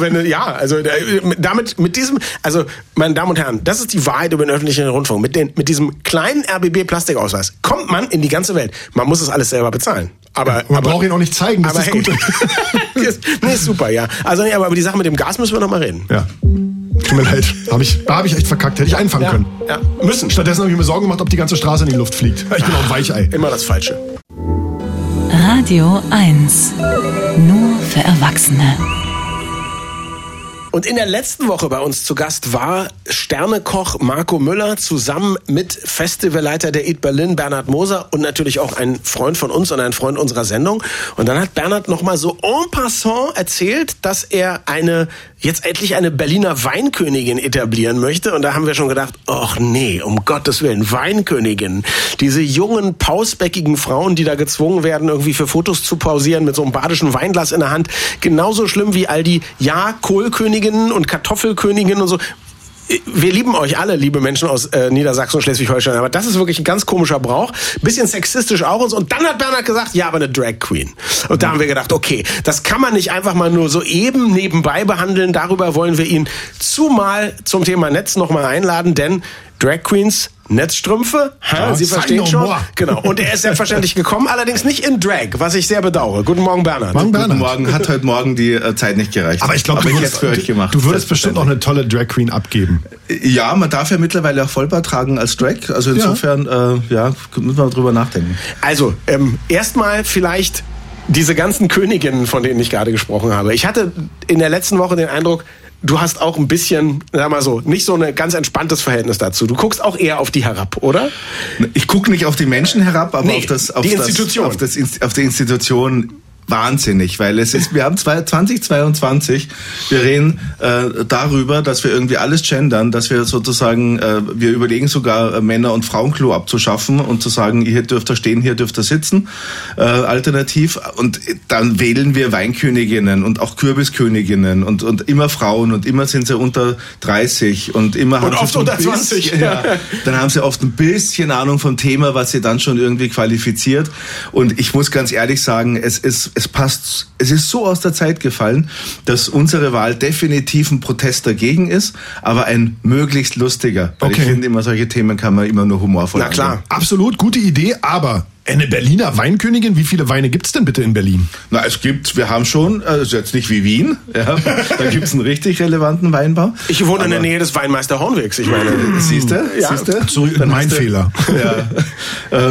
meine Damen und Herren, das ist die Wahrheit über den öffentlichen Rundfunk. Mit diesem kleinen RBB-Plastikausweis kommt man in die ganze Welt. Man muss das alles selber bezahlen. Aber man braucht ihn auch nicht zeigen, das ist gut. Nee, super, ja. Also aber über die Sache mit dem Gas müssen wir noch mal reden. Ja. Tut mir leid. Da habe ich echt verkackt. Hätte ich einfangen können. Ja, müssen. Stattdessen habe ich mir Sorgen gemacht, ob die ganze Straße in die Luft fliegt. Ich bin auch ein Weichei. Immer das Falsche. Radio 1. Nur für Erwachsene. Und in der letzten Woche bei uns zu Gast war Sternekoch Marco Müller zusammen mit Festivalleiter der Eat Berlin Bernhard Moser und natürlich auch ein Freund von uns und ein Freund unserer Sendung. Und dann hat Bernhard nochmal so en passant erzählt, dass er jetzt endlich eine Berliner Weinkönigin etablieren möchte. Und da haben wir schon gedacht, ach nee, um Gottes Willen, Weinkönigin. Diese jungen, pausbäckigen Frauen, die da gezwungen werden, irgendwie für Fotos zu pausieren mit so einem badischen Weinglas in der Hand. Genauso schlimm wie all die Kohlköniginnen und Kartoffelköniginnen und so. Wir lieben euch alle, liebe Menschen aus Niedersachsen und Schleswig-Holstein, aber das ist wirklich ein ganz komischer Brauch. Bisschen sexistisch auch und so. Und dann hat Bernhard gesagt, ja, aber eine Drag Queen. Und da haben wir gedacht, okay, das kann man nicht einfach mal nur so eben nebenbei behandeln. Darüber wollen wir ihn zumal zum Thema Netz nochmal einladen, denn Drag Queens, Netzstrümpfe, Sie verstehen schon. Genau. Und er ist selbstverständlich gekommen, allerdings nicht in Drag, was ich sehr bedauere. Guten Morgen, Bernhard. Guten Morgen. Hat heute Morgen die Zeit nicht gereicht. Aber ich glaube, du würdest bestimmt auch eine tolle Drag Queen abgeben. Ja, man darf ja mittlerweile auch Vollbart tragen als Drag. Also insofern, müssen wir drüber nachdenken. Also, erstmal vielleicht diese ganzen Königinnen, von denen ich gerade gesprochen habe. Ich hatte in der letzten Woche den Eindruck, du hast auch ein bisschen, sag mal so, nicht so ein ganz entspanntes Verhältnis dazu. Du guckst auch eher auf die herab, oder? Ich gucke nicht auf die Menschen herab, aber auf die Institution. Auf die Institution wahnsinnig, weil wir haben 2022, wir reden darüber, dass wir irgendwie alles gendern, dass wir sozusagen, wir überlegen sogar Männer- und Frauenklo abzuschaffen und zu sagen, hier dürft ihr stehen, hier dürft ihr sitzen, alternativ, und dann wählen wir Weinköniginnen und auch Kürbisköniginnen und immer Frauen und immer sind sie unter 30 und immer haben sie oft unter 20. Dann haben sie oft ein bisschen Ahnung vom Thema, was sie dann schon irgendwie qualifiziert, und ich muss ganz ehrlich sagen, es ist es passt, es ist so aus der Zeit gefallen, dass unsere Wahl definitiv ein Protest dagegen ist, aber ein möglichst lustiger. Weil ich finde, immer solche Themen kann man immer nur humorvoll angehen. Na klar, absolut, gute Idee, aber eine Berliner Weinkönigin, wie viele Weine gibt's denn bitte in Berlin? Na, wir haben schon, also jetzt nicht wie Wien, ja, da gibt's einen richtig relevanten Weinbau. Ich wohne in der Nähe des Weinmeister Hornwegs, ich meine. Siehst du? Ja. Mein Fehler. Ja.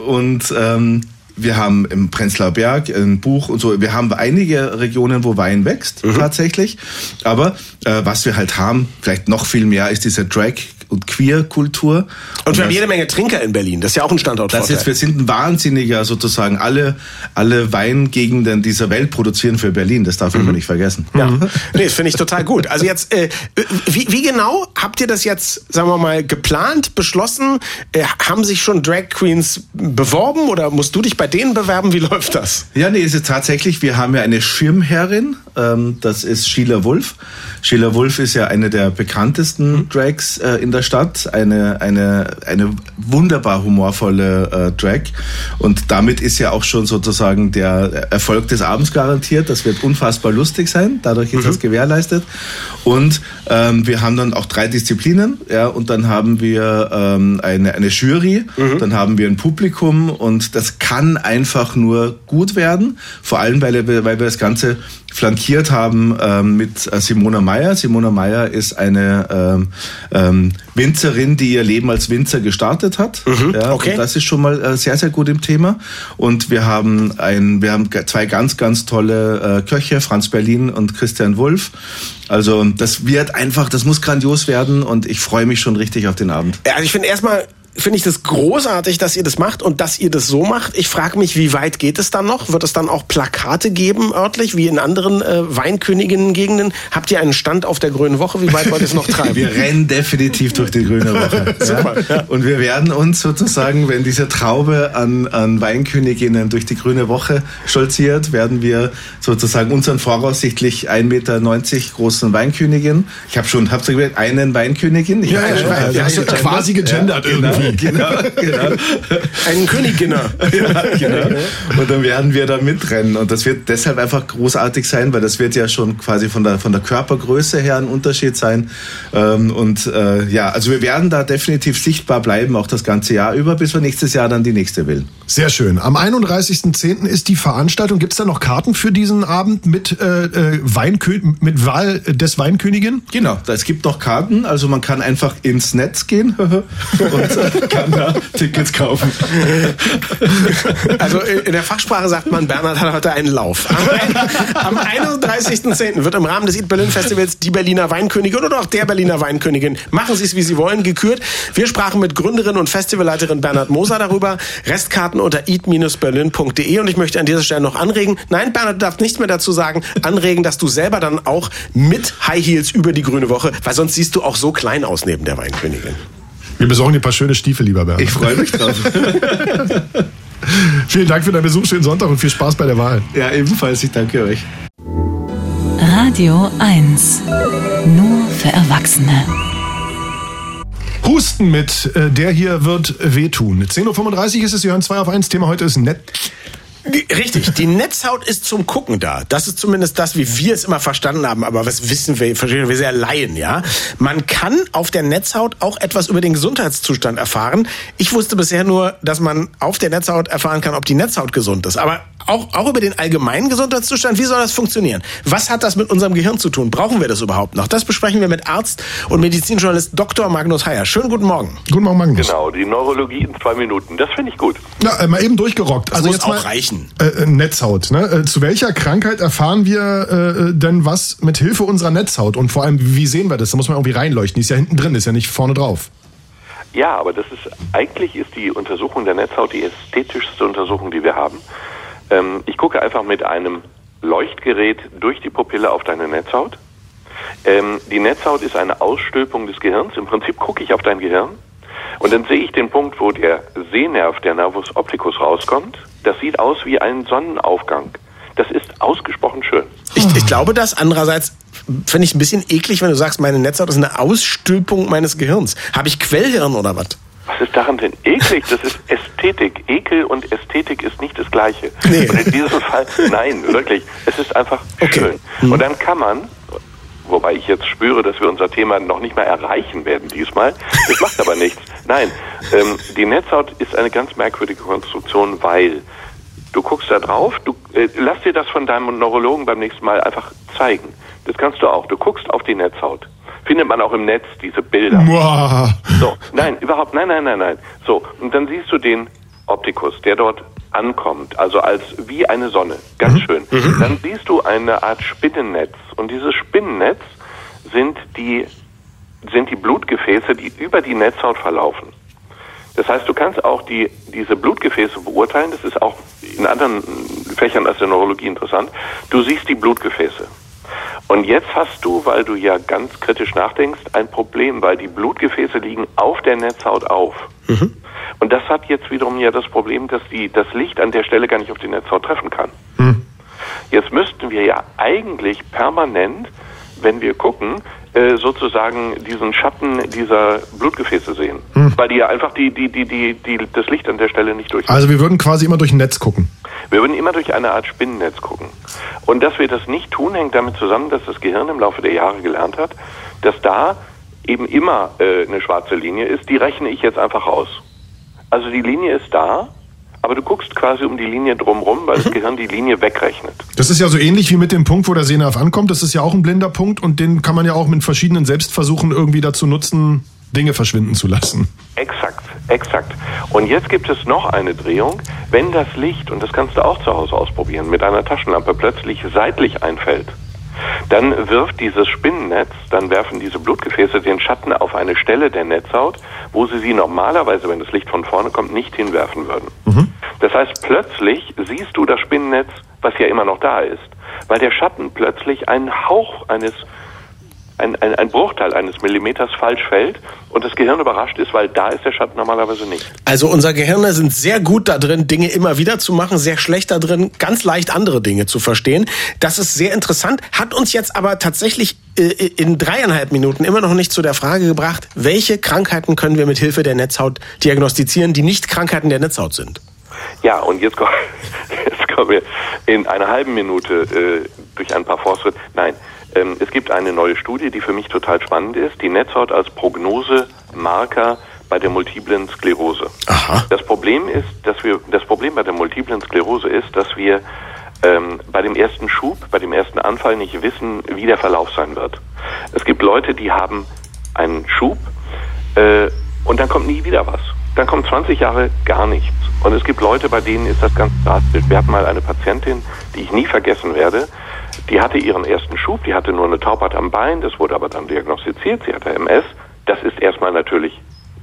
Wir haben im Prenzlauer Berg ein Buch und so. Wir haben einige Regionen, wo Wein wächst, tatsächlich. Aber was wir halt haben, vielleicht noch viel mehr, ist diese Drag- und Queer-Kultur. Und wir haben jede Menge Trinker in Berlin. Das ist ja auch ein Standortvorteil. Wir sind ein wahnsinniger, sozusagen, alle Weingegenden dieser Welt produzieren für Berlin. Das darf man nicht vergessen. Ja. Nee, das finde ich total gut. Also jetzt, wie genau habt ihr das jetzt, sagen wir mal, geplant, beschlossen? Haben sich schon Drag Queens beworben oder musst du dich bei denen bewerben? Wie läuft das? Ja, nee, ist es tatsächlich, wir haben ja eine Schirmherrin, das ist Sheila Wolf. Sheila Wolf ist ja eine der bekanntesten Drags in der Stadt, eine wunderbar humorvolle Drag, und damit ist ja auch schon sozusagen der Erfolg des Abends garantiert. Das wird unfassbar lustig sein, dadurch ist das gewährleistet. Und wir haben dann auch 3 Disziplinen, ja, und dann haben wir eine Jury, dann haben wir ein Publikum, und das kann einfach nur gut werden, vor allem weil wir das Ganze flankiert haben mit Simona Meyer. Simona Meyer ist eine Winzerin, die ihr Leben als Winzer gestartet hat. Ja, okay. Und das ist schon mal sehr, sehr gut im Thema. Und wir haben 2 ganz, ganz tolle Köche, Franz Berlin und Christian Wulff. Also das muss grandios werden, und ich freue mich schon richtig auf den Abend. Also ich finde ich das großartig, dass ihr das macht und dass ihr das so macht. Ich frage mich, wie weit geht es dann noch? Wird es dann auch Plakate geben örtlich, wie in anderen Weinköniginnen-Gegenden? Habt ihr einen Stand auf der Grünen Woche? Wie weit wollt ihr es noch treiben? Wir rennen definitiv durch die Grüne Woche. Super, ja. Und wir werden uns sozusagen, wenn diese Traube an Weinköniginnen durch die Grüne Woche stolziert, werden wir sozusagen unseren voraussichtlich 1,90 Meter großen Weinkönigin, habt ihr gesagt, einen Weinkönigin? Hast du quasi gegendert irgendwie. Genau. Einen Königinner. Ja, genau. Und dann werden wir da mitrennen. Und das wird deshalb einfach großartig sein, weil das wird ja schon quasi von der Körpergröße her ein Unterschied sein. Also wir werden da definitiv sichtbar bleiben, auch das ganze Jahr über, bis wir nächstes Jahr dann die nächste wählen. Sehr schön. Am 31.10. ist die Veranstaltung. Gibt es da noch Karten für diesen Abend mit Wahl des Weinkönigin? Genau, es gibt noch Karten. Also man kann einfach ins Netz gehen und kann da Tickets kaufen. Also in der Fachsprache sagt man, Bernhard hat heute einen Lauf. Am 31.10. wird im Rahmen des Eat Berlin Festivals die Berliner Weinkönigin oder auch der Berliner Weinkönigin, machen Sie es wie Sie wollen, gekürt. Wir sprachen mit Gründerin und Festivalleiterin Bernhard Moser darüber. Restkarten unter eat-berlin.de, und ich möchte an dieser Stelle noch anregen, nein, Bernhard, du darfst nichts mehr dazu sagen, anregen, dass du selber dann auch mit High Heels über die Grüne Woche, weil sonst siehst du auch so klein aus neben der Weinkönigin. Wir besorgen dir ein paar schöne Stiefel, lieber Bernhard. Ich freue mich drauf. Vielen Dank für deinen Besuch, schönen Sonntag und viel Spaß bei der Wahl. Ja, ebenfalls, ich danke euch. Radio 1. Nur für Erwachsene. Husten mit der hier wird wehtun. 10.35 Uhr ist es, Sie hören 2 auf 1. Thema heute ist Richtig, die Netzhaut ist zum Gucken da. Das ist zumindest das, wie wir es immer verstanden haben. Aber was verstehen wir sehr Laien, ja? Man kann auf der Netzhaut auch etwas über den Gesundheitszustand erfahren. Ich wusste bisher nur, dass man auf der Netzhaut erfahren kann, ob die Netzhaut gesund ist. Aber auch über den allgemeinen Gesundheitszustand, wie soll das funktionieren? Was hat das mit unserem Gehirn zu tun? Brauchen wir das überhaupt noch? Das besprechen wir mit Arzt und Medizinjournalist Dr. Magnus Heyer. Schönen guten Morgen. Guten Morgen, Magnus. Genau, die Neurologie in 2 Minuten. Das finde ich gut. Ja, mal eben durchgerockt. Das also muss jetzt auch reichen. Netzhaut. Ne? Zu welcher Krankheit erfahren wir denn was mit Hilfe unserer Netzhaut? Und vor allem, wie sehen wir das? Da muss man irgendwie reinleuchten. Die ist ja hinten drin, ist ja nicht vorne drauf. Ja, aber eigentlich ist die Untersuchung der Netzhaut die ästhetischste Untersuchung, die wir haben. Ich gucke einfach mit einem Leuchtgerät durch die Pupille auf deine Netzhaut. Die Netzhaut ist eine Ausstülpung des Gehirns. Im Prinzip gucke ich auf dein Gehirn und dann sehe ich den Punkt, wo der Sehnerv, der Nervus opticus, rauskommt. Das sieht aus wie ein Sonnenaufgang. Das ist ausgesprochen schön. Ich glaube das. Andererseits finde ich ein bisschen eklig, wenn du sagst, meine Netzhaut ist eine Ausstülpung meines Gehirns. Habe ich Quellhirn oder was? Was Was ist daran denn eklig? Das ist Ästhetik. Ekel und Ästhetik ist nicht das Gleiche. Nee. Und in diesem Fall, nein, wirklich, es ist einfach schön. Und dann kann man, wobei ich jetzt spüre, dass wir unser Thema noch nicht mal erreichen werden diesmal, das macht aber nichts. Nein, die Netzhaut ist eine ganz merkwürdige Konstruktion, weil du guckst da drauf, lass dir das von deinem Neurologen beim nächsten Mal einfach zeigen. Das kannst du auch. Du guckst auf die Netzhaut. Findet man auch im Netz diese Bilder. Wow. So, nein, überhaupt, nein. So, und dann siehst du den Optikus, der dort ankommt, also als wie eine Sonne, ganz schön. Dann siehst du eine Art Spinnennetz und dieses Spinnennetz sind die Blutgefäße, die über die Netzhaut verlaufen. Das heißt, du kannst auch diese Blutgefäße beurteilen, das ist auch in anderen Fächern als der Neurologie interessant. Du siehst die Blutgefäße. Und jetzt hast du, weil du ja ganz kritisch nachdenkst, ein Problem, weil die Blutgefäße liegen auf der Netzhaut auf. Und das hat jetzt wiederum ja das Problem, dass das Licht an der Stelle gar nicht auf die Netzhaut treffen kann. Jetzt müssten wir ja eigentlich permanent, wenn wir gucken, sozusagen diesen Schatten dieser Blutgefäße sehen. Weil die ja einfach das Licht an der Stelle nicht durchgehen. Also wir würden quasi immer durch ein Netz gucken. Wir würden immer durch eine Art Spinnennetz gucken. Und dass wir das nicht tun, hängt damit zusammen, dass das Gehirn im Laufe der Jahre gelernt hat, dass da eben immer eine schwarze Linie ist. Die rechne ich jetzt einfach raus. Also die Linie ist da, aber du guckst quasi um die Linie drumherum, weil das Gehirn die Linie wegrechnet. Das ist ja so ähnlich wie mit dem Punkt, wo der Sehnerv ankommt. Das ist ja auch ein blinder Punkt und den kann man ja auch mit verschiedenen Selbstversuchen irgendwie dazu nutzen, Dinge verschwinden zu lassen. Exakt. Und jetzt gibt es noch eine Drehung. Wenn das Licht, und das kannst du auch zu Hause ausprobieren, mit einer Taschenlampe plötzlich seitlich einfällt, dann wirft dieses Spinnennetz, dann werfen diese Blutgefäße den Schatten auf eine Stelle der Netzhaut, wo sie normalerweise, wenn das Licht von vorne kommt, nicht hinwerfen würden. Das heißt, plötzlich siehst du das Spinnennetz, was ja immer noch da ist, weil der Schatten plötzlich einen Hauch ein Bruchteil eines Millimeters falsch fällt und das Gehirn überrascht ist, weil da ist der Schatten normalerweise nicht. Also unsere Gehirne sind sehr gut da drin, Dinge immer wieder zu machen, sehr schlecht da drin, ganz leicht andere Dinge zu verstehen. Das ist sehr interessant, hat uns jetzt aber tatsächlich in 3,5 Minuten immer noch nicht zu der Frage gebracht, welche Krankheiten können wir mit Hilfe der Netzhaut diagnostizieren, die nicht Krankheiten der Netzhaut sind. Ja, und jetzt kommen wir in einer halben Minute durch ein paar Fortschritte. Nein. Es gibt eine neue Studie, die für mich total spannend ist. Die Netzhaut als Prognosemarker bei der multiplen Sklerose. Aha. Das Problem bei der multiplen Sklerose ist, dass wir bei dem ersten Schub, bei dem ersten Anfall nicht wissen, wie der Verlauf sein wird. Es gibt Leute, die haben einen Schub und dann kommt nie wieder was. Dann kommt 20 Jahre gar nichts. Und es gibt Leute, bei denen ist das ganz drastisch. Wir hatten mal eine Patientin, die ich nie vergessen werde. Die hatte ihren ersten Schub, die hatte nur eine Taubheit am Bein, das wurde aber dann diagnostiziert, sie hatte MS. Das ist erstmal natürlich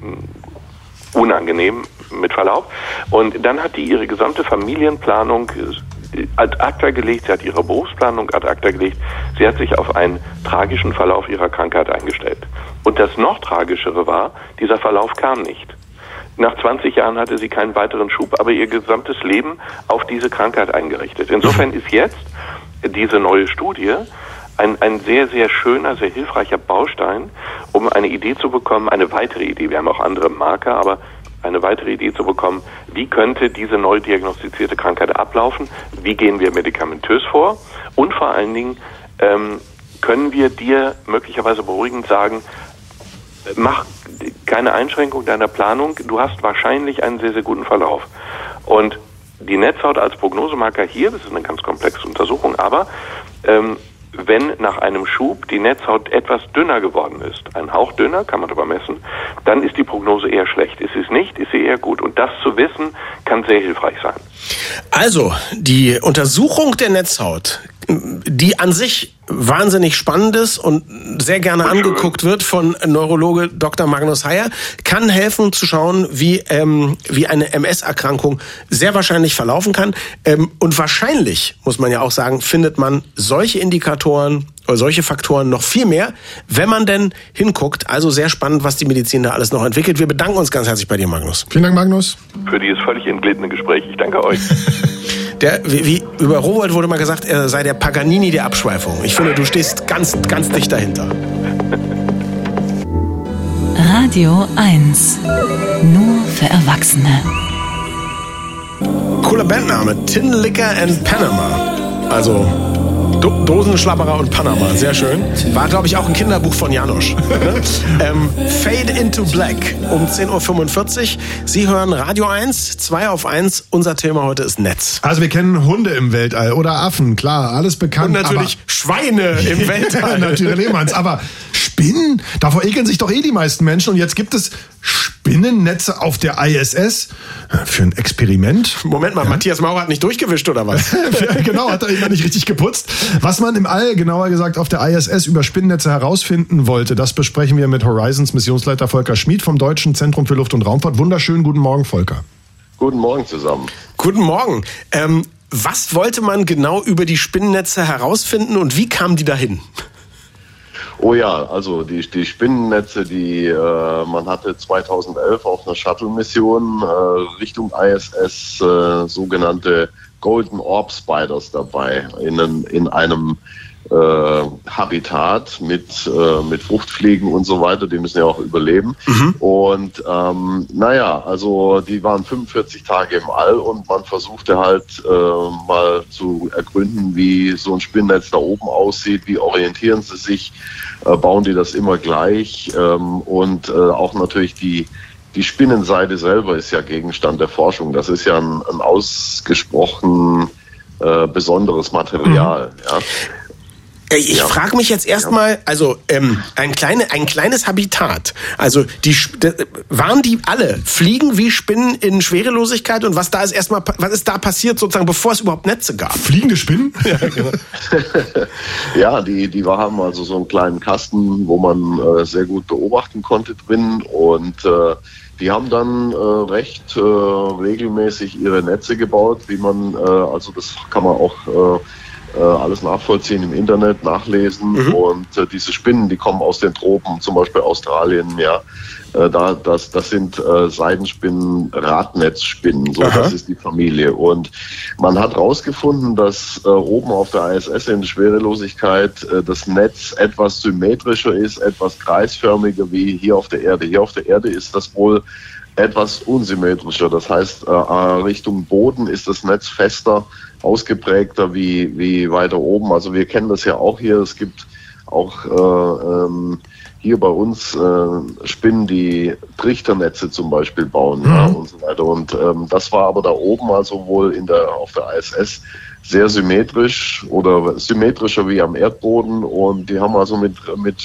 unangenehm, mit Verlaub. Und dann hat die ihre gesamte Familienplanung ad acta gelegt, sie hat ihre Berufsplanung ad acta gelegt, sie hat sich auf einen tragischen Verlauf ihrer Krankheit eingestellt. Und das noch Tragischere war, dieser Verlauf kam nicht. Nach 20 Jahren hatte sie keinen weiteren Schub, aber ihr gesamtes Leben auf diese Krankheit eingerichtet. Insofern ist jetzt diese neue Studie ein sehr, sehr schöner, sehr hilfreicher Baustein, um eine Idee zu bekommen, eine weitere Idee, wir haben auch andere Marker, aber eine weitere Idee zu bekommen, wie könnte diese neu diagnostizierte Krankheit ablaufen, wie gehen wir medikamentös vor und vor allen Dingen können wir dir möglicherweise beruhigend sagen, mach keine Einschränkung deiner Planung, du hast wahrscheinlich einen sehr, sehr guten Verlauf. Und die Netzhaut als Prognosemarker hier, das ist eine ganz komplexe Untersuchung, aber wenn nach einem Schub die Netzhaut etwas dünner geworden ist, ein Hauch dünner, kann man darüber messen, dann ist die Prognose eher schlecht. Ist sie es nicht, ist sie eher gut. Und das zu wissen, kann sehr hilfreich sein. Also, die Untersuchung der Netzhaut, die an sich wahnsinnig spannend ist und sehr gerne angeguckt wird von Neurologe Dr. Magnus Heyer, kann helfen zu schauen, wie eine MS-Erkrankung sehr wahrscheinlich verlaufen kann. Und wahrscheinlich, muss man ja auch sagen, findet man solche Indikatoren oder solche Faktoren noch viel mehr, wenn man denn hinguckt. Also sehr spannend, was die Medizin da alles noch entwickelt. Wir bedanken uns ganz herzlich bei dir, Magnus. Vielen Dank, Magnus. Für dieses völlig entgliedene Gespräch. Ich danke euch. Wie über Rowohlt wurde mal gesagt, er sei der Paganini der Abschweifung. Ich finde, du stehst ganz, ganz dicht dahinter. Radio 1. Nur für Erwachsene. Cooler Bandname. Tin Liquor and Panama. Also Dosenschlabberer und Panama. Sehr schön. War, glaube ich, auch ein Kinderbuch von Janosch. Fade into Black um 10.45 Uhr. Sie hören Radio 1, 2 auf 1. Unser Thema heute ist Netz. Also wir kennen Hunde im Weltall oder Affen, klar, alles bekannt. Und natürlich Schweine im Weltall. Natürlich, aber Spinnen? Davor ekeln sich doch die meisten Menschen. Und jetzt gibt es Spinnennetze auf der ISS für ein Experiment. Moment mal, Matthias Maurer hat nicht durchgewischt, oder was? Genau, hat er immer nicht richtig geputzt. Was man im All, genauer gesagt auf der ISS, über Spinnennetze herausfinden wollte, das besprechen wir mit Horizons Missionsleiter Volker Schmid vom Deutschen Zentrum für Luft- und Raumfahrt. Wunderschönen guten Morgen, Volker. Guten Morgen zusammen. Guten Morgen. Was wollte man genau über die Spinnennetze herausfinden und wie kamen die dahin? Oh ja, also die Spinnennetze, die man hatte 2011 auf einer Shuttle-Mission Richtung ISS sogenannte Golden Orb Spiders dabei in einem Habitat mit Fruchtfliegen und so weiter, die müssen ja auch überleben. Und also die waren 45 Tage im All und man versuchte halt mal zu ergründen, wie so ein Spinnennetz da oben aussieht, wie orientieren sie sich, bauen die das immer gleich und auch natürlich die Spinnenseide selber ist ja Gegenstand der Forschung. Das ist ja ein ausgesprochen besonderes Material. Ja. Ich frage mich jetzt erstmal, also ein kleines Habitat. Also waren die alle fliegen wie Spinnen in Schwerelosigkeit und was ist da passiert sozusagen, bevor es überhaupt Netze gab? Fliegende Spinnen? Ja, genau. Ja, die haben also so einen kleinen Kasten, wo man sehr gut beobachten konnte drin und die haben dann recht regelmäßig ihre Netze gebaut, wie man also das kann man auch alles nachvollziehen im Internet, nachlesen. Und diese Spinnen, die kommen aus den Tropen, zum Beispiel Australien, ja. Das sind Seidenspinnen, Radnetzspinnen, so das ist die Familie. Und man hat herausgefunden, dass oben auf der ISS in der Schwerelosigkeit das Netz etwas symmetrischer ist, etwas kreisförmiger wie hier auf der Erde. Hier auf der Erde ist das wohl etwas unsymmetrischer. Das heißt, Richtung Boden ist das Netz fester, ausgeprägter wie weiter oben. Also wir kennen das ja auch hier. Es gibt auch hier bei uns Spinnen, die Trichternetze zum Beispiel bauen und so weiter. Und das war aber da oben, also wohl auf der ISS, sehr symmetrisch oder symmetrischer wie am Erdboden. Und die haben also mit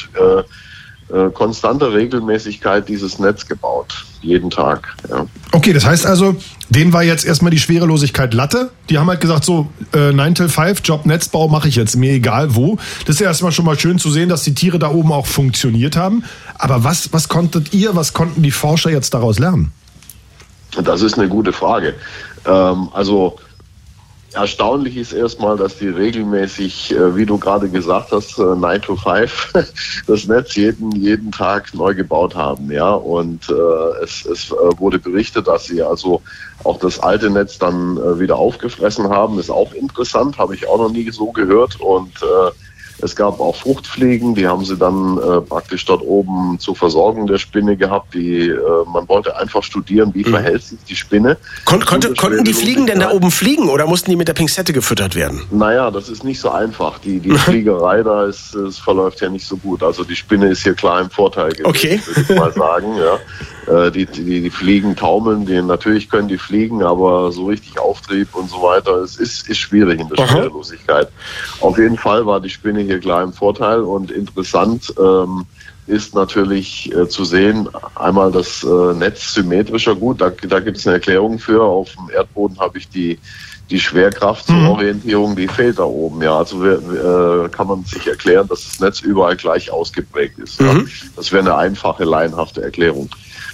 konstanter Regelmäßigkeit dieses Netz gebaut. Jeden Tag. Ja. Okay, das heißt also, denen war jetzt erstmal die Schwerelosigkeit Latte. Die haben halt gesagt, so 9 till 5, Job Netzbau mache ich jetzt, mir egal wo. Das ist ja erstmal schon mal schön zu sehen, dass die Tiere da oben auch funktioniert haben. Aber was konnten die Forscher jetzt daraus lernen? Das ist eine gute Frage. Also erstaunlich ist erstmal, dass die regelmäßig, wie du gerade gesagt hast, 9 to 5 das Netz jeden Tag neu gebaut haben, ja. Und es wurde berichtet, dass sie also auch das alte Netz dann wieder aufgefressen haben. Ist auch interessant, habe ich auch noch nie so gehört. Und es gab auch Fruchtfliegen, die haben sie dann praktisch dort oben zur Versorgung der Spinne gehabt. Man wollte einfach studieren, wie verhält sich die Spinne. Konnten die Fliegen denn da oben fliegen oder mussten die mit der Pinzette gefüttert werden? Naja, das ist nicht so einfach. Die Fliegerei da es verläuft ja nicht so gut. Also die Spinne ist hier klar im Vorteil gewesen, okay, würde ich mal sagen. Ja. Die Fliegen taumeln, natürlich können die fliegen, aber so richtig Auftrieb und so weiter, es ist schwierig in der Schwerelosigkeit. Auf jeden Fall war die Spinne hier klar im Vorteil und interessant ist natürlich zu sehen, einmal das Netz symmetrischer, gut, da gibt es eine Erklärung für. Auf dem Erdboden habe ich die Schwerkraft zur Orientierung, die fehlt da oben. Ja, also kann man sich erklären, dass das Netz überall gleich ausgeprägt ist. Ja. Das wäre eine einfache, laienhafte Erklärung.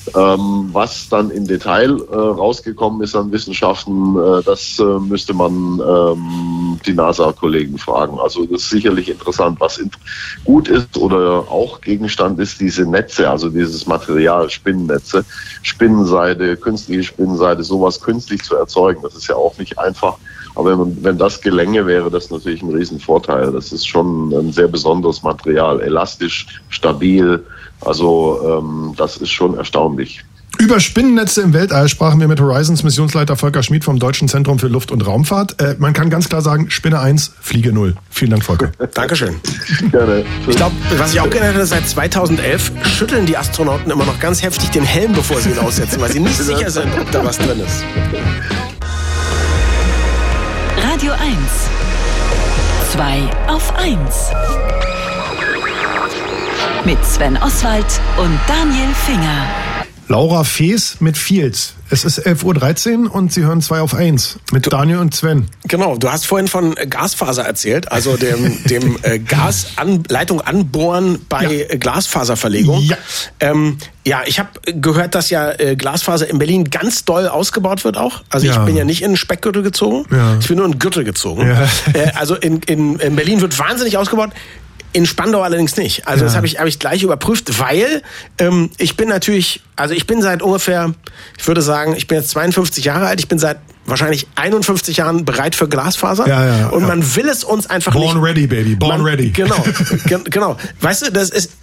Was dann im Detail rausgekommen ist an Wissenschaften, das müsste man die NASA-Kollegen fragen. Also das ist sicherlich interessant. Was gut ist oder auch Gegenstand ist, diese Netze, also dieses Material, Spinnennetze, Spinnenseide, künstliche Spinnenseide, sowas künstlich zu erzeugen. Das ist ja auch nicht einfach. Aber wenn das gelänge, wäre das natürlich ein Riesenvorteil. Das ist schon ein sehr besonderes Material, elastisch, stabil. Also das ist schon erstaunlich. Über Spinnennetze im Weltall sprachen wir mit Horizons Missionsleiter Volker Schmid vom Deutschen Zentrum für Luft- und Raumfahrt. Man kann ganz klar sagen, Spinne 1, Fliege 0. Vielen Dank, Volker. Dankeschön. Gerne. Ich glaube, was ich auch gelernt habe, seit 2011 schütteln die Astronauten immer noch ganz heftig den Helm, bevor sie ihn aussetzen, weil sie nicht sicher sind, ob da was drin ist. Radio 1. 2 auf 1. Mit Sven Oswald und Daniel Finger. Laura Fees mit Fields. Es ist 11.13 Uhr und Sie hören 2 auf 1 mit Daniel und Sven. Genau, du hast vorhin von Gasfaser erzählt, also dem Leitung anbohren bei Glasfaserverlegung. Ja. Ja, ich habe gehört, dass ja Glasfaser in Berlin ganz doll ausgebaut wird auch. Also ich bin ja nicht in den Speckgürtel gezogen, ich bin nur in den Gürtel gezogen. Ja. Also in Berlin wird wahnsinnig ausgebaut. In Spandau allerdings nicht. Also das habe ich gleich überprüft, weil ich bin seit ungefähr, ich würde sagen, ich bin jetzt 52 Jahre alt, ich bin seit wahrscheinlich 51 Jahren bereit für Glasfaser. Und man will es uns einfach nicht. Born ready, baby. Born ready. Genau. Weißt du, das ist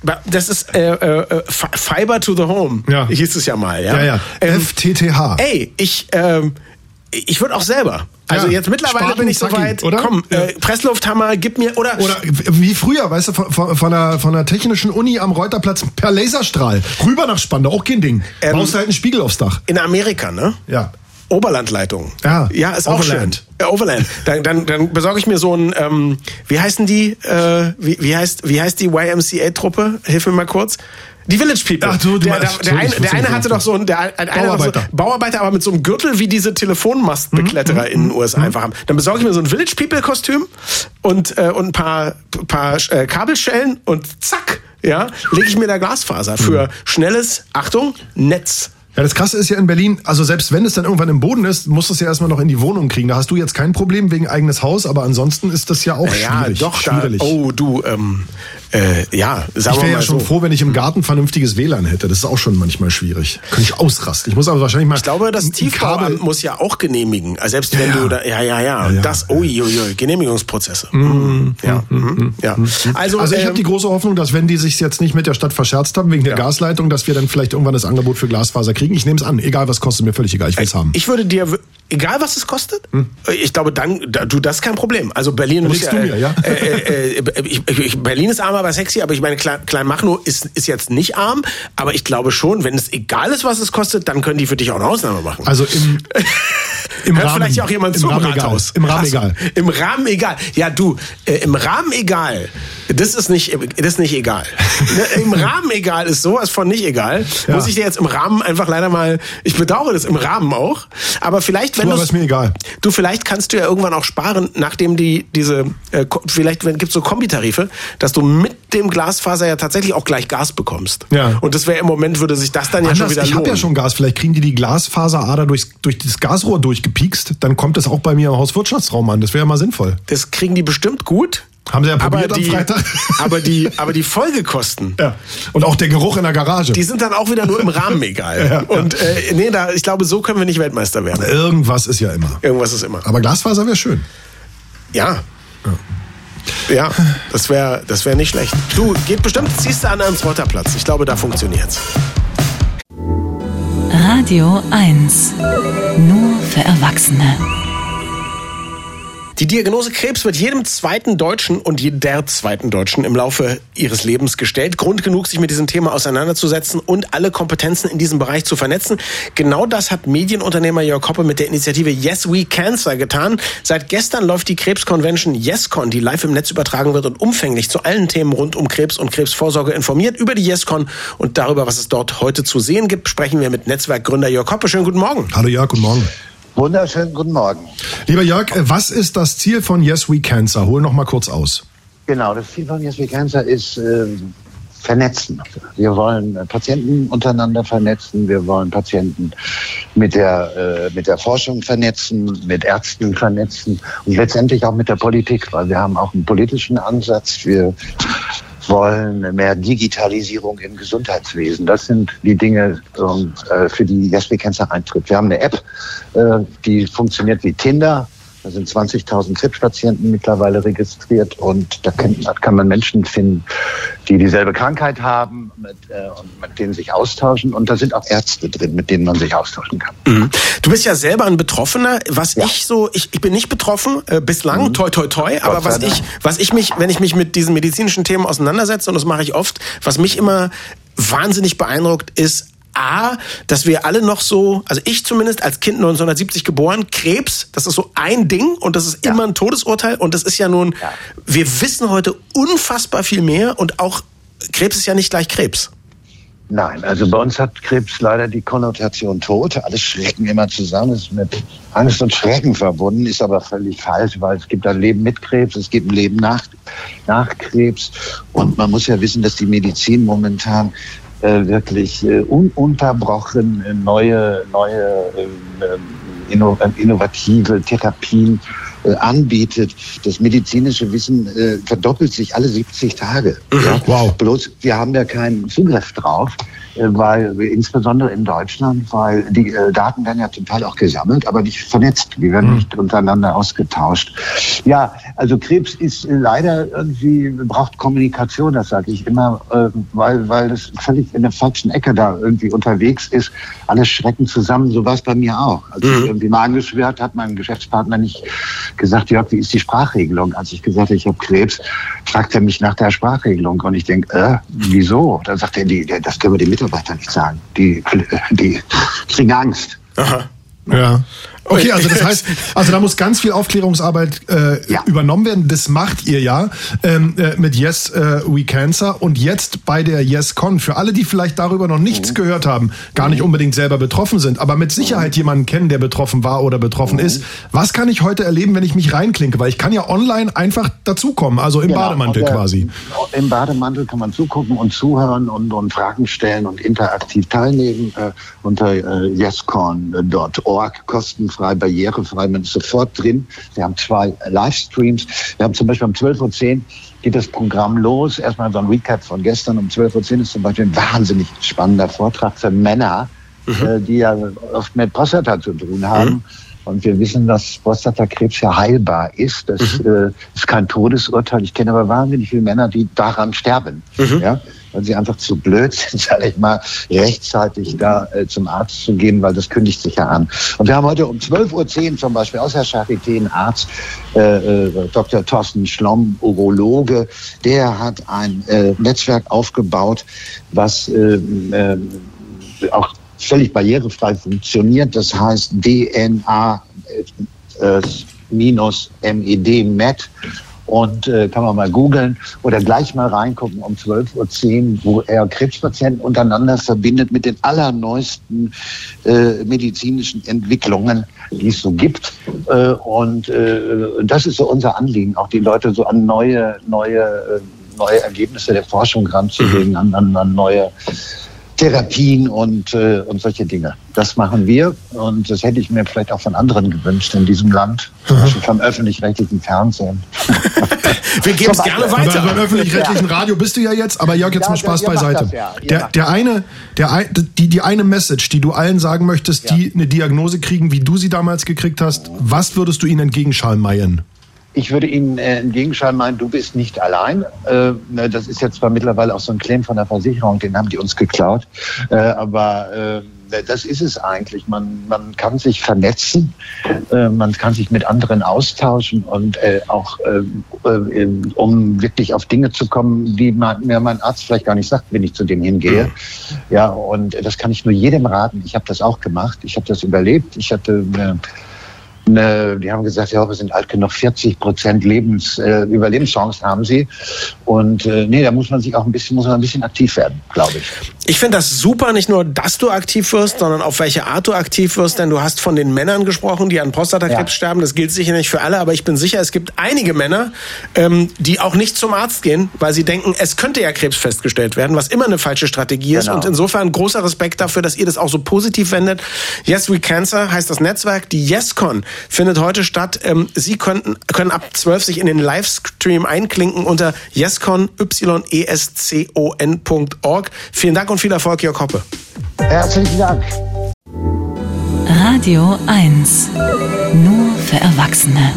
Fiber to the Home. Ja. Hieß es ja mal. Ja. FTTH. Ey, ich würde auch selber. Also jetzt mittlerweile bin ich soweit, komm, Presslufthammer, gib mir, oder wie früher, weißt du, von der Technischen Uni am Reuterplatz per Laserstrahl, rüber nach Spandau, auch kein Ding. Baust halt einen Spiegel aufs Dach. In Amerika, ne? Ja. Oberlandleitung. Ja, ist auch Overland. Schön. Overland. Dann besorge ich mir so ein, wie heißen die, wie heißt die YMCA-Truppe? Hilf mir mal kurz. Die Village People. Ach, der eine hatte doch so ein Bauarbeiter, aber mit so einem Gürtel, wie diese Telefonmastbekletterer in den USA einfach haben. Dann besorge ich mir so ein Village People Kostüm und ein paar Kabelschellen und zack, lege ich mir da Glasfaser für schnelles, Achtung, Netz. Ja, das Krasse ist ja in Berlin, also selbst wenn es dann irgendwann im Boden ist, musst du es ja erstmal noch in die Wohnung kriegen. Da hast du jetzt kein Problem wegen eigenes Haus, aber ansonsten ist das ja auch schwierig. Ja, doch. Schwierig. Ich wäre ja schon froh, wenn ich im Garten vernünftiges WLAN hätte. Das ist auch schon manchmal schwierig. Könnte ich ausrasten. Ich muss aber wahrscheinlich mal... Ich glaube, das Tiefbauamt muss ja auch genehmigen. Also selbst wenn du da... Das... Genehmigungsprozesse. Also ich habe die große Hoffnung, dass wenn die sich jetzt nicht mit der Stadt verscherzt haben, wegen der Gasleitung, dass wir dann vielleicht irgendwann das Angebot für Glasfaser kriegen. Ich nehme es an. Egal, was kostet, mir völlig egal. Ich will es haben. Ich würde dir... Egal, was es kostet? Ich glaube, dann, das ist kein Problem. Also Berlin muss Berlin ist arm, aber sexy, aber ich meine, Kleinmachnow ist jetzt nicht arm, aber ich glaube schon, wenn es egal ist, was es kostet, dann können die für dich auch eine Ausnahme machen. Also im hört Rahmen, vielleicht auch jemand zum Rathaus. Im Rahmen egal. Im Rahmen egal. Ja, du, im Rahmen egal. Das ist nicht egal. Im Rahmen egal ist sowas von nicht egal. Ja. Muss ich dir jetzt im Rahmen einfach leider mal, ich bedauere das im Rahmen auch, aber vielleicht, wenn du ist mir egal. Du, vielleicht kannst du ja irgendwann auch sparen, nachdem vielleicht gibt's so Kombitarife, dass du mit dem Glasfaser ja tatsächlich auch gleich Gas bekommst. Ja. Und das wäre im Moment, würde sich das dann ja schon wieder lohnen. Ich habe ja schon Gas, vielleicht kriegen die Glasfaserader durch das Gasrohr durchgepiekst, dann kommt das auch bei mir im Hauswirtschaftsraum an. Das wäre ja mal sinnvoll. Das kriegen die bestimmt gut. Haben sie ja probiert am Freitag. Aber die Folgekosten. Ja. Und auch der Geruch in der Garage. Die sind dann auch wieder nur im Rahmen egal. Ja. Und ich glaube, so können wir nicht Weltmeister werden. Irgendwas ist ja immer. Irgendwas ist immer. Aber Glasfaser wäre schön. Ja. Ja, das wär nicht schlecht. Du, geht bestimmt, ziehst du an ans Rotterplatz. Ich glaube, da funktioniert's. Radio 1. Nur für Erwachsene. Die Diagnose Krebs wird jedem zweiten Deutschen und jeder zweiten Deutschen im Laufe ihres Lebens gestellt. Grund genug, sich mit diesem Thema auseinanderzusetzen und alle Kompetenzen in diesem Bereich zu vernetzen. Genau das hat Medienunternehmer Jörg Hoppe mit der Initiative Yes We Cancer getan. Seit gestern läuft die Krebsconvention YesCon, die live im Netz übertragen wird und umfänglich zu allen Themen rund um Krebs und Krebsvorsorge informiert. Über die YesCon und darüber, was es dort heute zu sehen gibt, sprechen wir mit Netzwerkgründer Jörg Hoppe. Schönen guten Morgen. Hallo Jörg, guten Morgen. Wunderschönen guten Morgen. Lieber Jörg, was ist das Ziel von Yes We Cancer? Hol noch mal kurz aus. Genau, das Ziel von Yes We Cancer ist vernetzen. Wir wollen Patienten untereinander vernetzen. Wir wollen Patienten mit der Forschung vernetzen, mit Ärzten vernetzen und letztendlich auch mit der Politik, weil wir haben auch einen politischen Ansatz. Wir wollen mehr Digitalisierung im Gesundheitswesen. Das sind die Dinge, für die Yes We Cancer eintritt. Wir haben eine App, die funktioniert wie Tinder. Da sind 20.000 Krebspatienten mittlerweile registriert und da kann man Menschen finden, die dieselbe Krankheit haben und mit denen sich austauschen. Und da sind auch Ärzte drin, mit denen man sich austauschen kann. Mhm. Du bist ja selber ein Betroffener. Ich bin nicht betroffen, bislang, toi, toi, toi. Aber wenn ich mich mit diesen medizinischen Themen auseinandersetze, und das mache ich oft, was mich immer wahnsinnig beeindruckt, ist dass wir alle noch so, also ich zumindest als Kind 1970 geboren, Krebs, das ist so ein Ding und das ist immer ein Todesurteil und das ist ja nun, wir wissen heute unfassbar viel mehr und auch Krebs ist ja nicht gleich Krebs. Nein, also bei uns hat Krebs leider die Konnotation Tod. Alles schrecken immer zusammen, ist mit Angst und Schrecken verbunden, ist aber völlig falsch, weil es gibt ein Leben mit Krebs, es gibt ein Leben nach Krebs und man muss ja wissen, dass die Medizin momentan wirklich ununterbrochen neue innovative Therapien anbietet. Das medizinische Wissen verdoppelt sich alle 70 Tage. Ja? Wow. Bloß wir haben ja keinen Zugriff drauf, weil insbesondere in Deutschland, weil die Daten werden ja zum Teil auch gesammelt, aber nicht vernetzt. Die werden nicht untereinander ausgetauscht. Ja, also Krebs ist leider irgendwie, braucht Kommunikation, das sage ich immer, weil das völlig in der falschen Ecke da irgendwie unterwegs ist. Alles schrecken zusammen, so war es bei mir auch. Als ich irgendwie Magen geschwört, hat mein Geschäftspartner nicht gesagt, Jörg, wie ist die Sprachregelung? Als ich gesagt habe, ich habe Krebs, fragt er mich nach der Sprachregelung. Und ich denke, wieso? Dann sagt er, das können wir den Mitarbeitern nicht sagen. Die kriegen Angst. Aha. Ja. Okay, also das heißt, da muss ganz viel Aufklärungsarbeit übernommen werden. Das macht ihr ja mit Yes We Cancer und jetzt bei der YesCon. Für alle, die vielleicht darüber noch nichts gehört haben, gar nicht unbedingt selber betroffen sind, aber mit Sicherheit jemanden kennen, der betroffen war oder betroffen ist. Was kann ich heute erleben, wenn ich mich reinklinke? Weil ich kann ja online einfach dazukommen, also im Bademantel quasi. Im Bademantel kann man zugucken und zuhören und Fragen stellen und interaktiv teilnehmen unter yescon.org, kostenfrei, barrierefrei, man ist sofort drin. Wir haben 2 Livestreams. Wir haben zum Beispiel um 12.10 Uhr geht das Programm los. Erstmal so ein Recap von gestern. Um 12.10 Uhr ist zum Beispiel ein wahnsinnig spannender Vortrag für Männer, die ja oft mit Prostata zu tun haben. Und wir wissen, dass Prostatakrebs ja heilbar ist. Das ist kein Todesurteil. Ich kenne aber wahnsinnig viele Männer, die daran sterben. Ja? Weil sie einfach zu blöd sind, sage ich mal, rechtzeitig da zum Arzt zu gehen, weil das kündigt sich ja an. Und wir haben heute um 12.10 Uhr zum Beispiel aus der Charité einen Arzt, Dr. Thorsten Schlomm, Urologe, der hat ein Netzwerk aufgebaut, was auch völlig barrierefrei funktioniert. Das heißt DNA-MED. Und kann man mal googeln oder gleich mal reingucken um 12.10 Uhr, wo er Krebspatienten untereinander verbindet mit den allerneuesten medizinischen Entwicklungen, die es so gibt. Und das ist so unser Anliegen, auch die Leute so an neue Ergebnisse der Forschung ranzulegen, an neue Therapien und solche Dinge. Das machen wir und das hätte ich mir vielleicht auch von anderen gewünscht in diesem Land, zum Beispiel vom öffentlich-rechtlichen Fernsehen. Wir geben es gerne weiter. Aber beim öffentlich-rechtlichen Radio bist du ja jetzt, aber Jörg, jetzt mal Spaß beiseite. Die eine Message, die du allen sagen möchtest, die eine Diagnose kriegen, wie du sie damals gekriegt hast, was würdest du ihnen entgegenschalmeien? Ich würde Ihnen entgegenschalmeien, du bist nicht allein. Das ist jetzt zwar mittlerweile auch so ein Claim von der Versicherung, den haben die uns geklaut. Aber das ist es eigentlich. Man kann sich vernetzen, man kann sich mit anderen austauschen und auch um wirklich auf Dinge zu kommen, die mir mein Arzt vielleicht gar nicht sagt, wenn ich zu dem hingehe. Ja, und das kann ich nur jedem raten. Ich habe das auch gemacht. Ich habe das überlebt. Ich hatte Die haben gesagt, ja, wir sind alt genug, 40% Überlebenschance haben sie. Und da muss man ein bisschen aktiv werden, glaube ich. Ich finde das super, nicht nur, dass du aktiv wirst, sondern auf welche Art du aktiv wirst, denn du hast von den Männern gesprochen, die an Prostatakrebs sterben. Das gilt sicher nicht für alle, aber ich bin sicher, es gibt einige Männer, die auch nicht zum Arzt gehen, weil sie denken, es könnte ja Krebs festgestellt werden, was immer eine falsche Strategie ist. Und insofern großer Respekt dafür, dass ihr das auch so positiv wendet. Yes We Cancer heißt das Netzwerk. Die YesCon findet heute statt. Sie können ab 12 sich in den Livestream einklinken unter YesCon, YesCon.org. Vielen Dank und viel Erfolg, Jörg Hoppe. Herzlichen Dank. Radio 1. Nur für Erwachsene.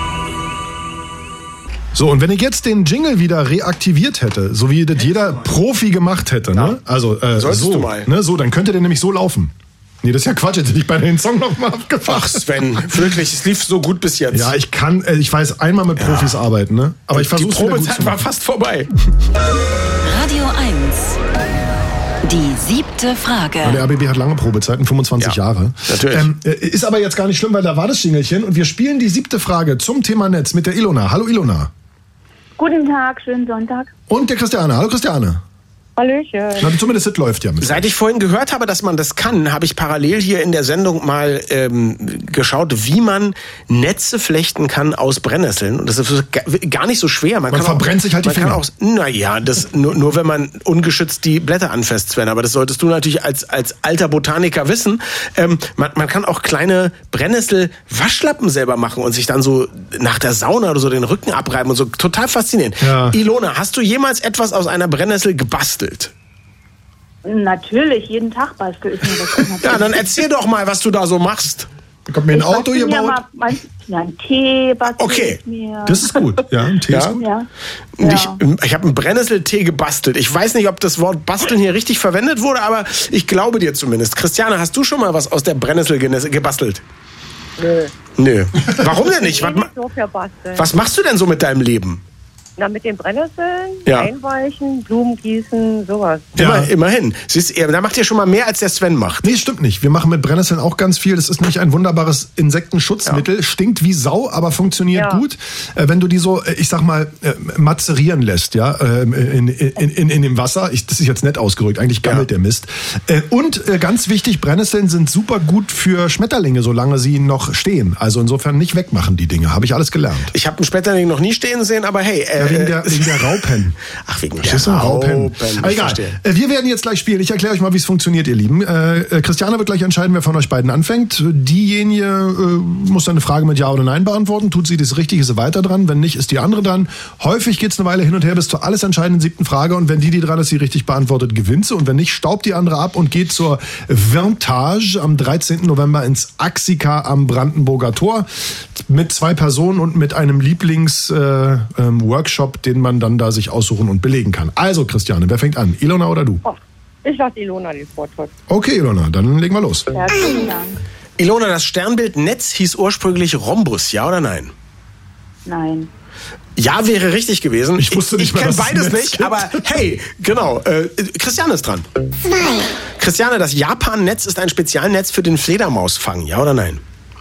So, und wenn ich jetzt den Jingle wieder reaktiviert hätte, so wie das jeder Profi gemacht hätte, ne? Also du mal. Ne? So, dann könnte der nämlich so laufen. Nee, das ist ja Quatsch, jetzt hätte ich bei den Song nochmal abgefacht. Ach Sven, wirklich, es lief so gut bis jetzt. Ja, ich weiß einmal mit Profis arbeiten, ne? Aber ich versuche es wieder gut zu machen. Die Probezeit war fast vorbei. Radio 1. Die 7. Frage. Der ABB hat lange Probezeiten, 25 Jahre. Natürlich. Ist aber jetzt gar nicht schlimm, weil da war das Jingelchen und wir spielen die 7. Frage zum Thema Netz mit der Ilona. Hallo Ilona. Guten Tag, schönen Sonntag. Und der Christiane. Hallo Christiane. Hallöchen. Na, zumindest das läuft ja. Seit ich vorhin gehört habe, dass man das kann, habe ich parallel hier in der Sendung mal geschaut, wie man Netze flechten kann aus Brennnesseln. Und das ist gar nicht so schwer. Man kann verbrennt sich halt die Finger. Nur wenn man ungeschützt die Blätter anfasst, Sven. Aber das solltest du natürlich als alter Botaniker wissen. Man kann auch kleine Brennnessel-Waschlappen selber machen und sich dann so nach der Sauna oder so den Rücken abreiben und so. Total faszinierend. Ja. Ilona, hast du jemals etwas aus einer Brennnessel gebastelt? Natürlich, jeden Tag bastel ich mir das. Ja, dann erzähl doch mal, was du da so machst. Kommt mir ein Auto gebaut? Einen Tee bastel ich mir. Das ist gut. Ja, ein Tee ist gut. Ja. Ich habe einen Brennnesseltee gebastelt. Ich weiß nicht, ob das Wort basteln hier richtig verwendet wurde, aber ich glaube dir zumindest. Christiane, hast du schon mal was aus der Brennnessel gebastelt? Nö. Warum denn nicht? Was machst du denn so mit deinem Leben? Na, mit den Brennnesseln, einweichen, Blumen gießen, sowas. Immerhin. Siehst du, da macht ihr schon mal mehr, als der Sven macht. Nee, stimmt nicht. Wir machen mit Brennnesseln auch ganz viel. Das ist nämlich ein wunderbares Insektenschutzmittel. Stinkt wie Sau, aber funktioniert gut. Wenn du die so, ich sag mal, mazerieren lässt, in dem Wasser. Das ist jetzt nett ausgerückt. Eigentlich gammelt der Mist. Und ganz wichtig, Brennnesseln sind super gut für Schmetterlinge, solange sie noch stehen. Also insofern nicht wegmachen, die Dinge. Habe ich alles gelernt. Ich habe einen Schmetterling noch nie stehen sehen, aber hey, wegen der Raupen. Ach, wegen der Raupen. Aber egal. Wir werden jetzt gleich spielen. Ich erkläre euch mal, wie es funktioniert, ihr Lieben. Christiane wird gleich entscheiden, wer von euch beiden anfängt. Diejenige muss dann eine Frage mit Ja oder Nein beantworten. Tut sie das richtig, ist sie weiter dran. Wenn nicht, ist die andere dran. Häufig geht es eine Weile hin und her bis zur alles entscheidenden 7. Frage. Und wenn die dran ist, die richtig beantwortet, gewinnt sie. Und wenn nicht, staubt die andere ab und geht zur Vintage am 13. November ins Axika am Brandenburger Tor. Mit 2 Personen und mit einem Lieblings-Workshop, den man dann da sich aussuchen und belegen kann. Also, Christiane, wer fängt an? Ilona oder du? Ich lasse Ilona den Vortritt. Okay, Ilona, dann legen wir los. Herzlichen Dank. Ilona, das Sternbild Netz hieß ursprünglich Rhombus, ja oder nein? Nein. Ja, wäre richtig gewesen. Ich wusste nicht, ich kenne beides nicht, aber hey, genau. Christiane ist dran. 2. Christiane, das Japan-Netz ist ein Spezialnetz für den Fledermausfang, ja oder nein?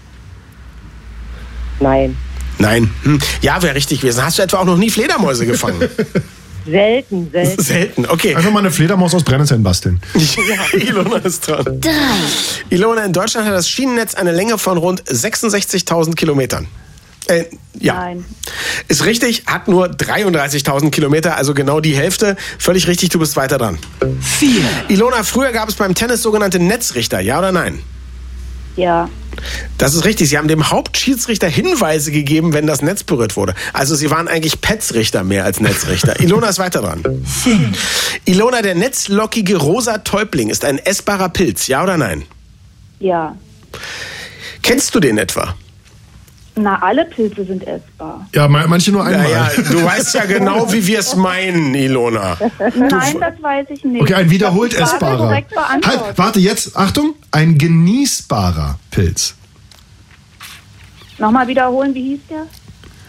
Nein. Nein. Ja, wäre richtig gewesen. Hast du etwa auch noch nie Fledermäuse gefangen? Selten. Selten, okay. Einfach mal eine Fledermaus aus Brennnesseln basteln. Ilona ist dran. 3. Ilona, in Deutschland hat das Schienennetz eine Länge von rund 66.000 Kilometern. Nein. Ist richtig, hat nur 33.000 Kilometer, also genau die Hälfte. Völlig richtig, du bist weiter dran. 4. Ilona, früher gab es beim Tennis sogenannte Netzrichter, ja oder nein? Ja. Das ist richtig. Sie haben dem Hauptschiedsrichter Hinweise gegeben, wenn das Netz berührt wurde. Also sie waren eigentlich Petzrichter mehr als Netzrichter. Ilona ist weiter dran. 5. Ilona, der netzlockige rosa Täubling ist ein essbarer Pilz, ja oder nein? Ja. Kennst du den etwa? Na, alle Pilze sind essbar. Ja, manche nur einmal. Ja, du weißt ja genau, wie wir es meinen, Ilona. Nein, das weiß ich nicht. Okay, ein wiederholt essbarer. Halt, warte, jetzt, Achtung, ein genießbarer Pilz. Nochmal wiederholen, wie hieß der?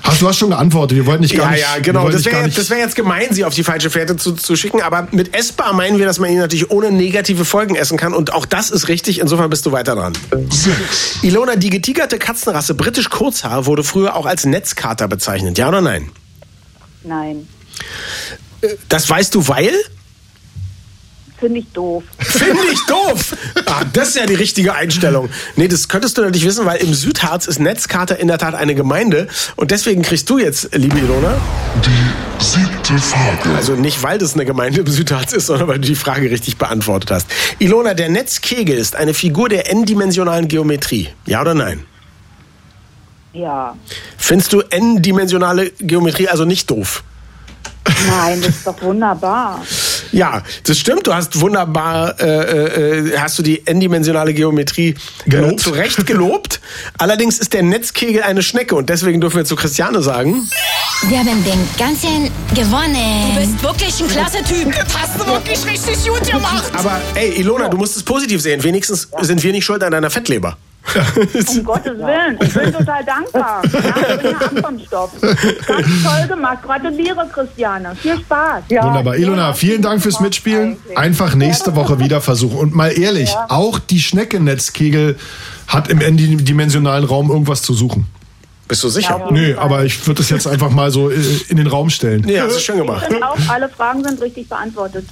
Du hast schon geantwortet, wir wollten nicht gar nicht... Ja, genau, das wäre jetzt gemein, sie auf die falsche Fährte zu schicken, aber mit essbar meinen wir, dass man ihn natürlich ohne negative Folgen essen kann und auch das ist richtig, insofern bist du weiter dran. Ilona, die getigerte Katzenrasse Britisch Kurzhaar wurde früher auch als Netzkater bezeichnet, ja oder nein? Nein. Das weißt du, weil? Finde ich doof. Finde ich doof? Das ist ja die richtige Einstellung. Nee, das könntest du natürlich wissen, weil im Südharz ist Netzkater in der Tat eine Gemeinde. Und deswegen kriegst du jetzt, liebe Ilona, die 7. Frage. Also nicht, weil das eine Gemeinde im Südharz ist, sondern weil du die Frage richtig beantwortet hast. Ilona, der Netzkegel ist eine Figur der n-dimensionalen Geometrie. Ja oder nein? Ja. Findest du n-dimensionale Geometrie also nicht doof? Nein, das ist doch wunderbar. Ja, das stimmt. Du hast wunderbar, hast du die n-dimensionale Geometrie zu Recht gelobt. Allerdings ist der Netzkegel eine Schnecke und deswegen dürfen wir zu Christiane sagen: Wir haben den ganzen gewonnen. Du bist wirklich ein klasse Typ. Das hast du wirklich richtig gut gemacht. Aber ey, Ilona, du musst es positiv sehen. Wenigstens sind wir nicht schuld an deiner Fettleber. Um Gottes Willen, ich bin total dankbar. Ja, ich bin ja Ankommenstoff. Ganz toll gemacht. Gratuliere, Christiane. Viel Spaß. Ja, wunderbar. Ilona, vielen Dank fürs Mitspielen. Einfach nächste Woche wieder versuchen. Und mal ehrlich, auch die Schnecke-Netzkegel hat im n-dimensionalen Raum irgendwas zu suchen. Bist du sicher? Ja, nö, aber ich würde das jetzt einfach mal so in den Raum stellen. Ja, das ist schön gemacht. Auch alle Fragen sind richtig beantwortet.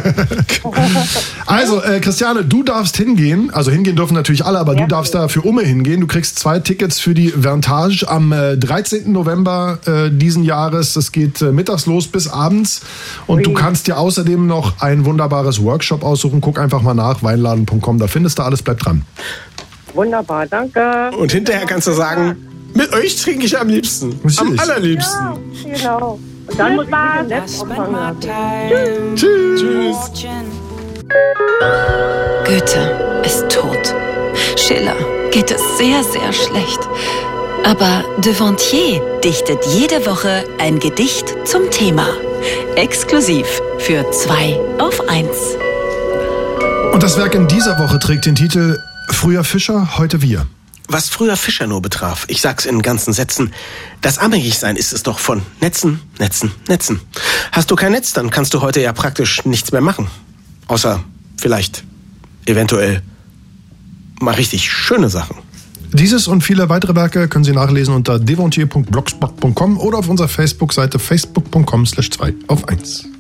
Also, Christiane, du darfst hingehen. Also hingehen dürfen natürlich alle, aber du darfst da für Umme hingehen. Du kriegst 2 Tickets für die Verntage am 13. November diesen Jahres. Es geht mittags los bis abends. Und du kannst dir außerdem noch ein wunderbares Workshop aussuchen. Guck einfach mal nach, weinladen.com. Da findest du alles. Bleib dran. Wunderbar, danke. Und hinterher kannst du sagen: Mit euch trinke ich am liebsten. Natürlich. Am allerliebsten. Ja, genau. Und dann muss ich Netz auffangen. Tschüss. Goethe ist tot. Schiller geht es sehr, sehr schlecht. Aber Devontier dichtet jede Woche ein Gedicht zum Thema. Exklusiv für 2 auf 1. Und das Werk in dieser Woche trägt den Titel Früher Fischer, heute wir. Was früher Fischer nur betraf, ich sag's in ganzen Sätzen, das Abhängigsein ist es doch von Netzen, Netzen, Netzen. Hast du kein Netz, dann kannst du heute ja praktisch nichts mehr machen. Außer vielleicht, eventuell, mal richtig schöne Sachen. Dieses und viele weitere Werke können Sie nachlesen unter devontier.blogspot.com oder auf unserer Facebook-Seite facebook.com/2 auf 1.